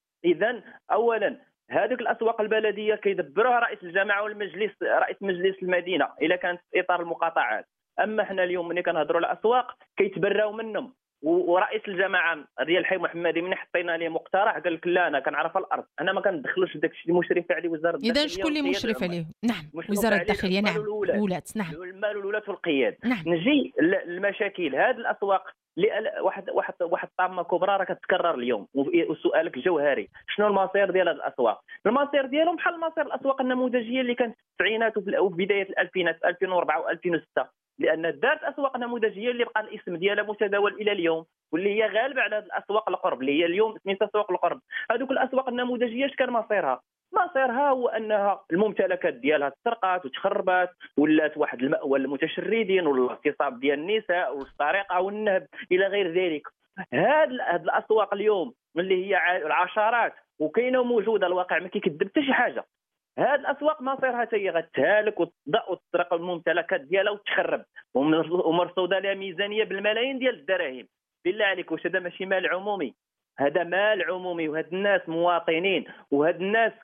Speaker 4: اذا اولا هذيك الاسواق البلديه كيدبروها رئيس الجامعه والمجلس رئيس مجلس المدينه الا كانت في اطار المقاطعات. اما حنا اليوم ملي كنهضروا على الاسواق كيتبراو منهم، ورئيس الجامعه ديال الحي محمدي من حطينا ليه مقترح قال لك لا انا كنعرف الارض، انا ما كندخلوش داك الشيء المشرف عليه وزاره الداخليه.
Speaker 1: اذا شكون اللي مشرف عليه؟ نعم وزاره الداخليه. نعم الولات. نعم
Speaker 4: المال والولات والقياد.
Speaker 1: نعم.
Speaker 4: نجي المشاكل هذه الاسواق واحد الطامه كبرى راه كتكرر اليوم، وسؤالك جوهري شنو المصير ديال هذه الاسواق؟ المصير ديالهم بحال مصير الاسواق النموذجيه اللي كانت في التسعينات وفي بدايه الالفينات 2004 و2006، لان دارت اسواق نموذجيه اللي بقى الاسم ديالها متداول الى اليوم واللي هي غالبه على هذه الاسواق القرب اللي هي اليوم سميتها سوق القرب. هذوك الاسواق النموذجيه اش كان مصيرها؟ مصيرها هو انها الممتلكات ديالها تسرقات وتخربات، ولات واحد المأوى للمتشردين والاغتصاب ديال النساء والسرقه والنهب الى غير ذلك. هاد الاسواق اليوم اللي هي العشرات وكاينه موجوده، الواقع ما كيكذب حتى شي حاجه. هاد الاسواق مصيرها حتى هي غتهالك وتضع وتسرق الممتلكات ديالها وتخرب، ومرصوده لها ميزانيه بالملايين ديال الدراهم. بالله عليك واش هذا ماشي مال عمومي؟ هذا مال عمومي، وهاد الناس مواطنين، وهاد الناس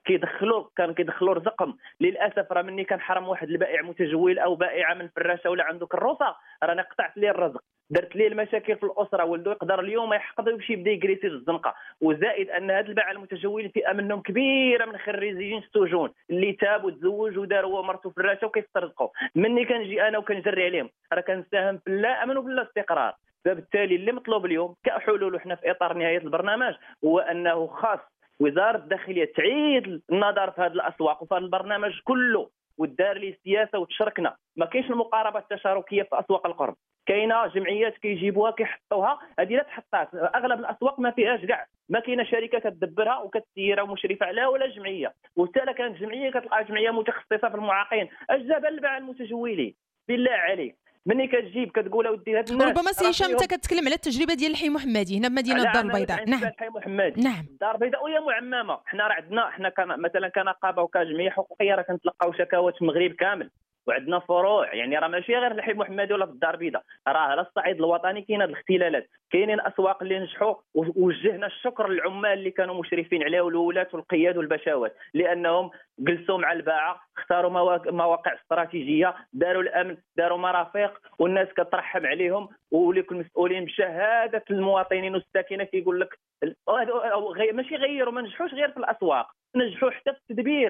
Speaker 4: كيدخلوا رزقهم. للاسف راه مني كنحرم واحد البائع متجول او بائعه من فراشه ولا عنده كروسه رانا قطعت ليه الرزق، درت ليه المشاكل في الاسره، ولده يقدر اليوم يحقد ويمشي يبدا يكريسي الزنقه. وزائد ان هاد الباعه المتجولين فئه منهم كبيره من خريجين السجون اللي تاب وتزوج ودار هو مرته فراشه وكيسترزقوا. مني كنجي انا وكنجري عليهم راه كنساهم في لا امن وفي الاستقرار. فبالتالي اللي مطلوب اليوم كحلول وحنا في اطار نهايه البرنامج هو انه خاص وزاره الداخليه تعيد النظر في هذه الاسواق وفي هذا البرنامج كله، ودار ليه سياسه وتشاركنا. ما كاينش المقاربه التشاركيه في اسواق القرب، كاينه جمعيات كيجيبوها كيحطوها، هذه لا تحطات. اغلب الاسواق ما فيهاش كاع، ما كاينه شركه كتدبرها وكتسيرها ومشرفه عليها ولا جمعيه، وحتى لا كانت جمعيه كتلقى جمعيه متخصصه في المعاقين. اش جاب الباعه المتجولين؟ بالله عليك مني كتجيب كتقول اودي هاد الناس.
Speaker 1: ربما سي هشام انت كتكلم على التجربه ديال الحي محمدي هنا بمدينه الدار البيضاء. نعم
Speaker 4: الحي محمدي.
Speaker 1: نعم
Speaker 4: الدار البيضاء وهي معممه. حنا راه عندنا حنا مثلا كنقابه وكجمعيه حقوقيه راه كنتلقاو شكاوات في المغرب كامل، وعندنا فروع، يعني راه ماشي غير الحي محمدي ولا في الدار البيضاء، راه على الصعيد الوطني كاين هاد الاختلالات. كاينين اسواق اللي نجحوا ووجهنا الشكر للعمال اللي كانوا مشرفين عليها والولات والقياد والبشوات، لانهم جلسوا مع الباعه، اختاروا مواقع استراتيجيه، داروا الامن، داروا مرافق، والناس كترحم عليهم، وليكم المسؤولين بشهاده المواطنين والساكنه كيقول لك ماشي غيروا، ما نجحوش غير في الاسواق، نجحوا حتى في التدبير.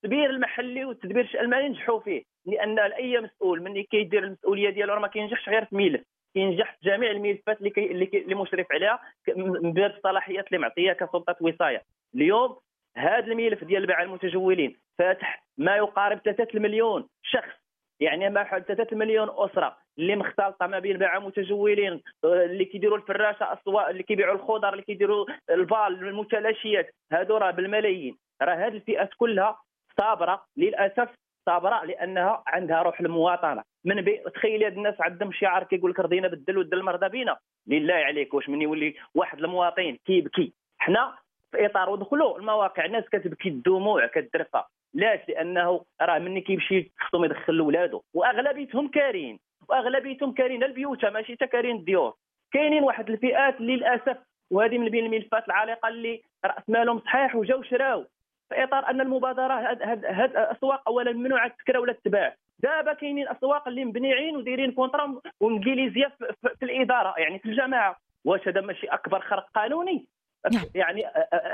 Speaker 4: التدبير المحلي والتدبير المالي نجحوا فيه، لان اي مسؤول ملي كيدير المسؤوليه ديالو راه ما كينجحش غير في ملف، كينجح في جميع الملفات اللي مشرف عليها من باب الصلاحيات اللي معطيه كسلطه وصايه. اليوم هذا الملف ديال البيع المتجولين فاتح ما يقارب 3 مليون شخص، يعني ما حول 3 مليون اسره اللي مختلطه ما بين بيع متجولين اللي كيديروا الفراشه، اسواق اللي كيبيعوا الخضر، اللي كيديروا البال، المتلاشيات، هادو راه بالملايين. راه هذه الفئات كلها صابره للاسف، صابره لانها عندها روح المواطنه. تخيل هاد الناس عندهم شعار كيقول لك رضينا بالدل والدل المرضى بينا. لله عليك، واش من يولي واحد المواطن كيبكي حنا في اطار ودخلوا المواقع ناس كتبكي الدموع كتدرفها، لاش؟ لانه راه مني كيمشي خصهم يدخل لولادو، واغلبيتهم كارين، واغلبيتهم كارين البيوت ماشي تا كارين الديور. كاينين واحد الفئات اللي للاسف، وهذه من بين الملفات العالقه اللي راس مالهم صحيح وجاو شراو في اطار ان المبادره هاد الاسواق اولا ممنوعه التكرا ولا التباع. دابا كاينين اسواق اللي مبنيين ودايرين كونطرا وانجليزيه في الاداره، يعني في الجماعه. واش هذا ماشي اكبر خرق قانوني؟ يعني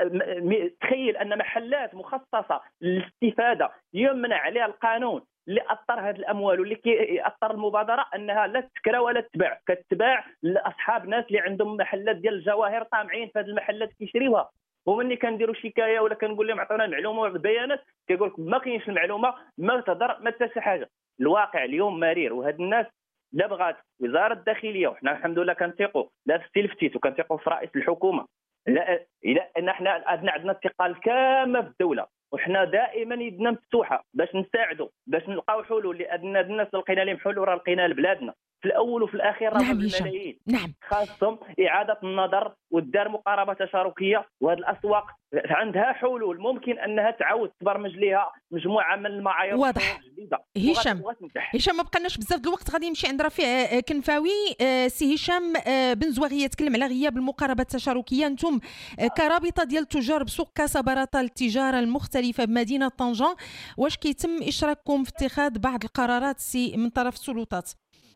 Speaker 4: تخيل ان محلات مخصصه للاستفاده يمنع عليها القانون اللي اثر هذه الاموال واللي كيأثر المبادره انها لا تكرا ولا تتباع، كتباع لاصحاب ناس اللي عندهم محلات ديال الجواهر طامعين في هذه المحلات كيشريوها. ومني كنديروا شكايه ولا كنقول لهم عطونا المعلومه والبيانات كيقول لك ما كاينش المعلومه، ما تهضر ما حتى شي حاجه. الواقع اليوم مرير، وهاد الناس لا بغات وزاره الداخليه، وحنا الحمد لله كنثيقوا لا في التلفتيت وكنثيقوا في رئيس الحكومه، لا ان احنا عندنا الثقه الكامله في الدوله، وحنا دائما يدنا مفتوحه باش نساعدوا، باش نلقاو حلول. لان الناس لقينا لهم حلول راه لقينا لبلادنا في الاول وفي الاخير راه بالملايين.
Speaker 1: نعم،
Speaker 4: خاصهم اعاده النظر والدار مقاربه تشاركيه، وهذه الاسواق عندها حلول ممكن انها تعاود تبرمج لها مجموعه من المعايير جديده.
Speaker 1: هشام ما بقناش بزاف الوقت، غادي نمشي عند رفيع كنفاوي. سي هشام بن زواغي يتكلم على غياب المقاربه التشاركيه. انتم كرابطه ديال التجار بسوق كاسا براطه للتجاره المختلفه بمدينه طنجة، واش كيتم اشراككم في اتخاذ بعض القرارات من طرف السلطات؟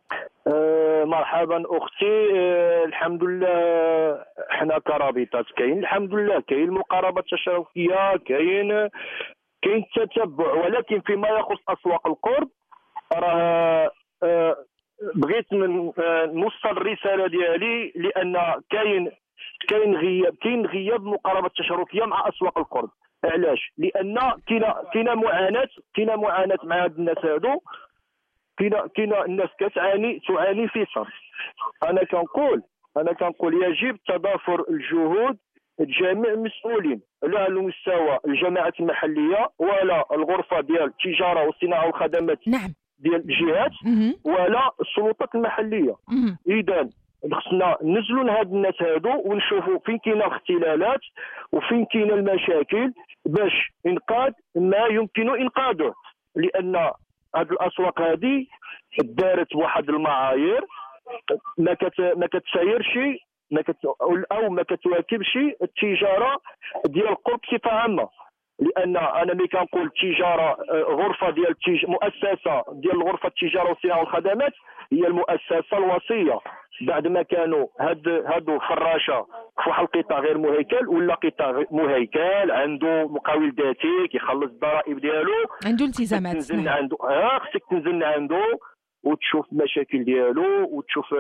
Speaker 2: مرحبا اختي. الحمد لله حنا كرابطات كاين الحمد لله، كاين المقاربه التشاركيه، كاين التتبع، ولكن فيما يخص اسواق القرب راه بغيت نوصل الرساله ديالي، لان كاين غياب المقاربه التشاركيه مع اسواق القرب. علاش؟ لان كاينه معاناه مع هاد الناس هادو، كاينه الناس تعاني في صرف. انا كنقول يجب تضافر الجهود جميع المسؤولين، لا على مستوى الجماعات المحليه ولا الغرفه ديال التجاره والصناعه والخدمات ديال الجهات ولا السلطات المحليه. اذا خصنا ننزلوا لهاد الناس هادو ونشوفوا فين كاينه الاختلالات وفين كاينه المشاكل باش انقاذ ما يمكن انقاذه. لان هاد الاسواق هذه دارت بواحد المعايير ما كتسايرش او ما كتواكبش التجاره ديال القرب بصفه عامه. لان انا ملي كنقول التجاره غرفه ديال مؤسسه ديال الغرفه التجاره والصناعه والخدمات هي المؤسسه الوصيه، بعد ما كانوا هادو فراشه في واحد القطاع غير مهيكل ولا قطاع مهيكل عنده مقاول ذاتي كيخلص الضرائب ديالو،
Speaker 1: عنده التزامات،
Speaker 2: خصك تنزل عنده وتشوف المشاكل ديالو وتشوف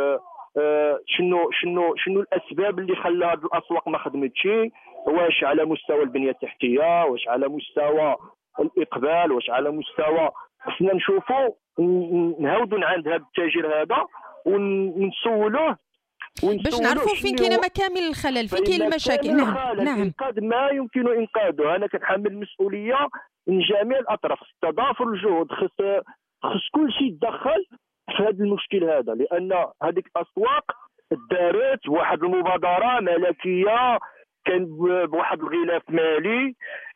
Speaker 2: شنو الاسباب اللي خلى هذه الاسواق ما خدمتش، واش على مستوى البنيه التحتيه، واش على مستوى الاقبال، واش على مستوى. خصنا نشوفوا نهودوا عند هذا التاجر هذا ونسولوه
Speaker 1: باش نعرفوا فين كاينه مكامن الخلل، فين كاين المشاكل.
Speaker 2: نعم. انقاذ ما يمكن انقاذه. انا كنحمل المسؤوليه من جميع الاطراف، تضافر الجهود، خص كل شيء يتدخل في هذا المشكل هذا. لان هذيك الاسواق دارت بواحد المبادره ملكيه، كان بواحد الغلاف مالي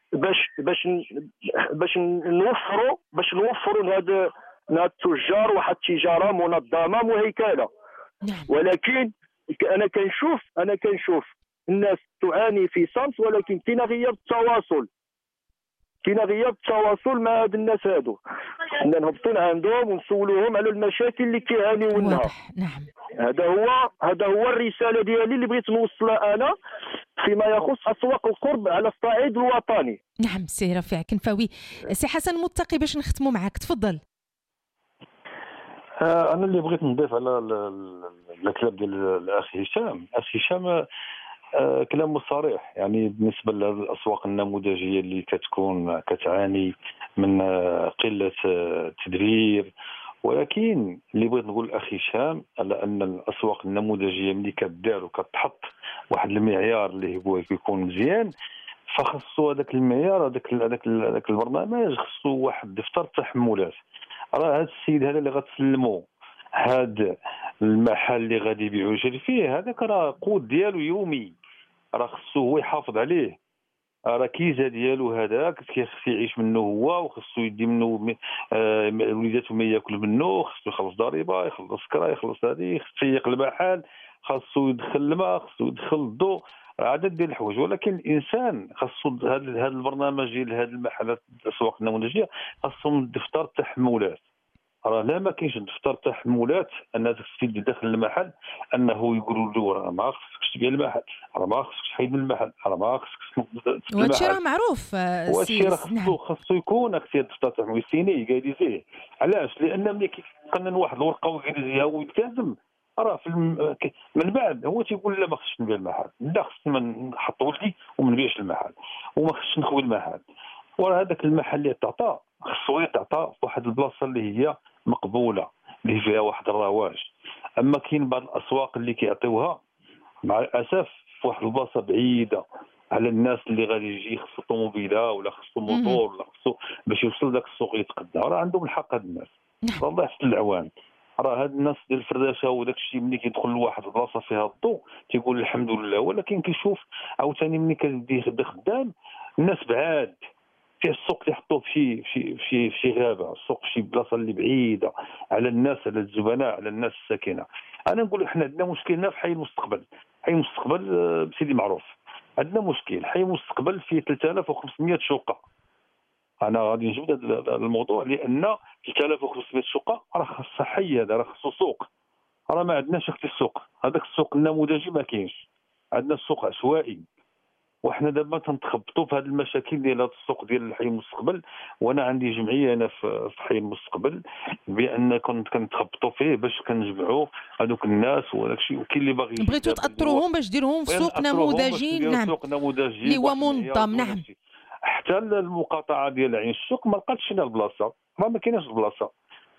Speaker 2: باش نوفروا لهذا التجار واحد التجاره منظمه مهيكله. ولكن انا كنشوف الناس تعاني في صمت، ولكن كاين غياب التواصل مع هاد الناس هادو. خصنا نهبطوا عندهم ونسولوهم على المشاكل اللي كيعانيو منها.
Speaker 1: نعم.
Speaker 2: هذا هو الرساله ديالي اللي بغيت نوصلها انا فيما يخص اسواق القرب على الصعيد الوطني.
Speaker 1: نعم سي رفيع كنفاوي. سي حسن متقي باش نختموا معك، تفضل.
Speaker 5: انا اللي بغيت نضيف على الكلام ديال الاخ هشام. اخ هشام كلامه صريح، يعني بالنسبه للاسواق النموذجيه اللي كتكون كتعاني من قله تدريب، ولكن اللي بغيت نقول الاخ هشام على ان الاسواق النموذجيه ملي كدار وكتحط واحد المعيار اللي هو كيكون مزيان، فخصو هذاك المعيار هذاك البرنامج خصو واحد دفتر تحملات. راه هذا السيد هذا اللي غتسلمو هذا المحل اللي غادي يبيعو يشري فيه، هذاك راه قوت ديالو يومي، راه خصو هو يحافظ عليه، راه كيزه ديالو هذاك خصو يعيش منه هو، وخصو يدي منه وليداتو ما ياكل منه، خصو يخلص ضريبه، يخلص كرا، يخلص هذه، خصو يسيق المحل، خصو يدخل الماء، خصو يدخل الضوء، عدد ديال الحوايج. ولكن الانسان خصو هذا البرنامج ديال هذه المحلات الاسواق النموذجيه خصهم دفتر تحملات. راه لا ما كاينش دفتر تحملات ان هذاك السيد اللي داخل المحل انه يقولوا له راه ما خصكش تبيع المحل، راه ما خصكش تحيد من المحل، راه ما خصكش.
Speaker 1: وهادشي راه معروف.
Speaker 5: وهادشي راه خصو يكون هكا دفتر تحمل سيني يقاديزيه. علاش؟ لان ملي كيقنن واحد الورقه ويقاديزيها ويلتزم، راه من بعد هو تيقول لا ما خصش نبيع المحل، لا خصني نحط ولدي وما نبيعش المحل وما خصش نخوي المحل. وراه هذاك المحل اللي تعطى خصو يتعطى في واحد البلاصه اللي هي مقبوله، اللي فيها واحد الرواج. اما كاين بعض الاسواق اللي كيعطيوها مع الاسف في واحد البلاصه بعيده على الناس اللي غادي يجي خصو طوموبيله ولا خصو موطور ولا خصو باش يوصل ذاك السوق يتقدى. راه عندهم الحق هاد الناس، الله يحسن العوان. راه هاد الناس ديال الفرداشه وداك الشيء ملي كيدخل لواحد البلاصه فيها الضوء تيقول الحمد لله، ولكن كيشوف عاوتاني ملي كيدي خدام الناس بعاد فيه السوق اللي يحطوه في شي غابه، السوق في شي بلاصه اللي بعيده على الناس، على الزبناء، على الناس الساكنه. انا نقول حنا عندنا مشكلنا في حي المستقبل. حي المستقبل بسيدي معروف عندنا مشكل. حي المستقبل فيه 3500 شقه. انا غادي نجبد هذا الموضوع لان 3500 شقه راه خاصها حي، هذا راه خصو سوق. راه ما عندناش اختي السوق، هذاك السوق النموذجي ما كاينش، عندنا السوق عشوائي. وحنا دابا تنتخبطوا في هذه المشاكل ديال هذا السوق ديال حي المستقبل. وانا عندي جمعيه انا في حي المستقبل بان كنت كنتخبطوا فيه باش كنجمعوا هذوك الناس وداك الشيء. وكاين اللي باغي
Speaker 1: بغيتوا تاثروهم باش ديروهم في سوق نموذجي. نعم
Speaker 5: سوق نموذجي
Speaker 1: اللي هو منظم. نعم
Speaker 5: حتى المقاطعه ديال عين السوق ما لقاتش هنا البلاصه، ما كايناش البلاصه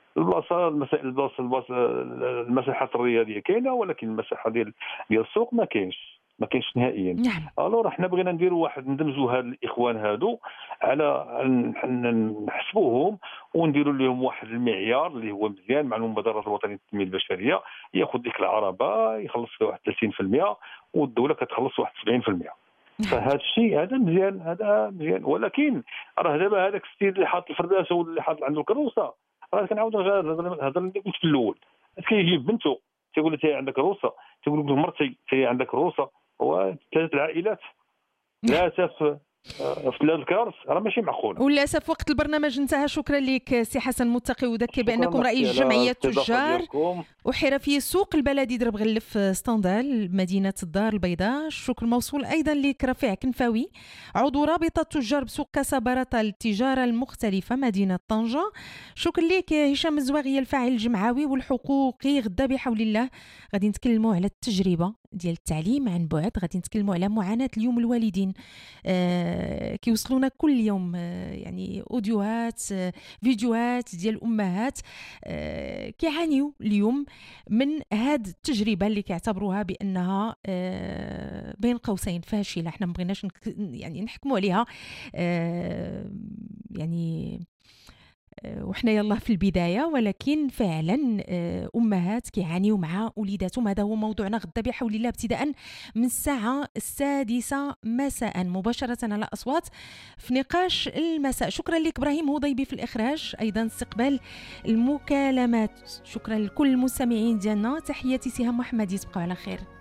Speaker 5: المساحات الرياضيه كاينه، ولكن المساحه ديال السوق ما كاينش نهائيا.
Speaker 1: نعم.
Speaker 5: الوغ حنا بغينا نديروا واحد ندمجوا هاد الاخوان هادو على نحسبوهم ونديروا لهم واحد المعيار اللي هو مزيان مع المبادره الوطنيه للتنميه البشريه، ياخذ ديك العربه يخلص فيها واحد 30% والدوله كتخلص واحد 70%. فهذا الشيء هذا مزيان. ولكن راه دابا هذاك السيد اللي حاط الفرداشه ولا اللي حاط عنده الكروسه، راه كنعاود هذا اللي قلت في الاول، كيجيب بنته تيقول لها عندك روسه، تيقول له مرتي عندك روسه، وثلاث العائلات للاسف في الكارث راه ماشي معقول.
Speaker 1: وللاسف وقت البرنامج انتهى. شكرا لك سي حسن متقي، وذكر بانكم رئيس جمعيه تجار وحرفي السوق البلدي درب غلف ستاندال مدينه الدار البيضاء. الشكر موصول ايضا لك رفيع كنفاوي عضو رابطه تجار بسوق كاسا بارطه للتجاره المختلفه مدينه طنجه. شكرا لك هشام الزواغي الفاعل الجمعوي والحقوقي. غدا بحول الله غادي نتكلموا على التجربه ديال التعليم عن بعد، غادي نتكلموا على معاناه اليوم الوالدين كيوصلونا كل يوم يعني اوديوهات فيديوهات ديال الامهات كيعانيوا اليوم من هاد التجربه اللي كيعتبروها بانها بين قوسين فاشله. احنا ما بغيناش يعني نحكموا عليها يعني وحنا يلا في البداية، ولكن فعلا أمهات كيعانيوا مع وليداتهم. هذا هو موضوعنا غدا بحول الله ابتداء من الساعة 6 مساء مباشرة على أصوات في نقاش المساء. شكرا لك إبراهيم هضيبي في الإخراج، أيضا استقبال المكالمات. شكرا لكل المستمعين ديالنا، تحياتي سهام محمدي، تبقوا على خير.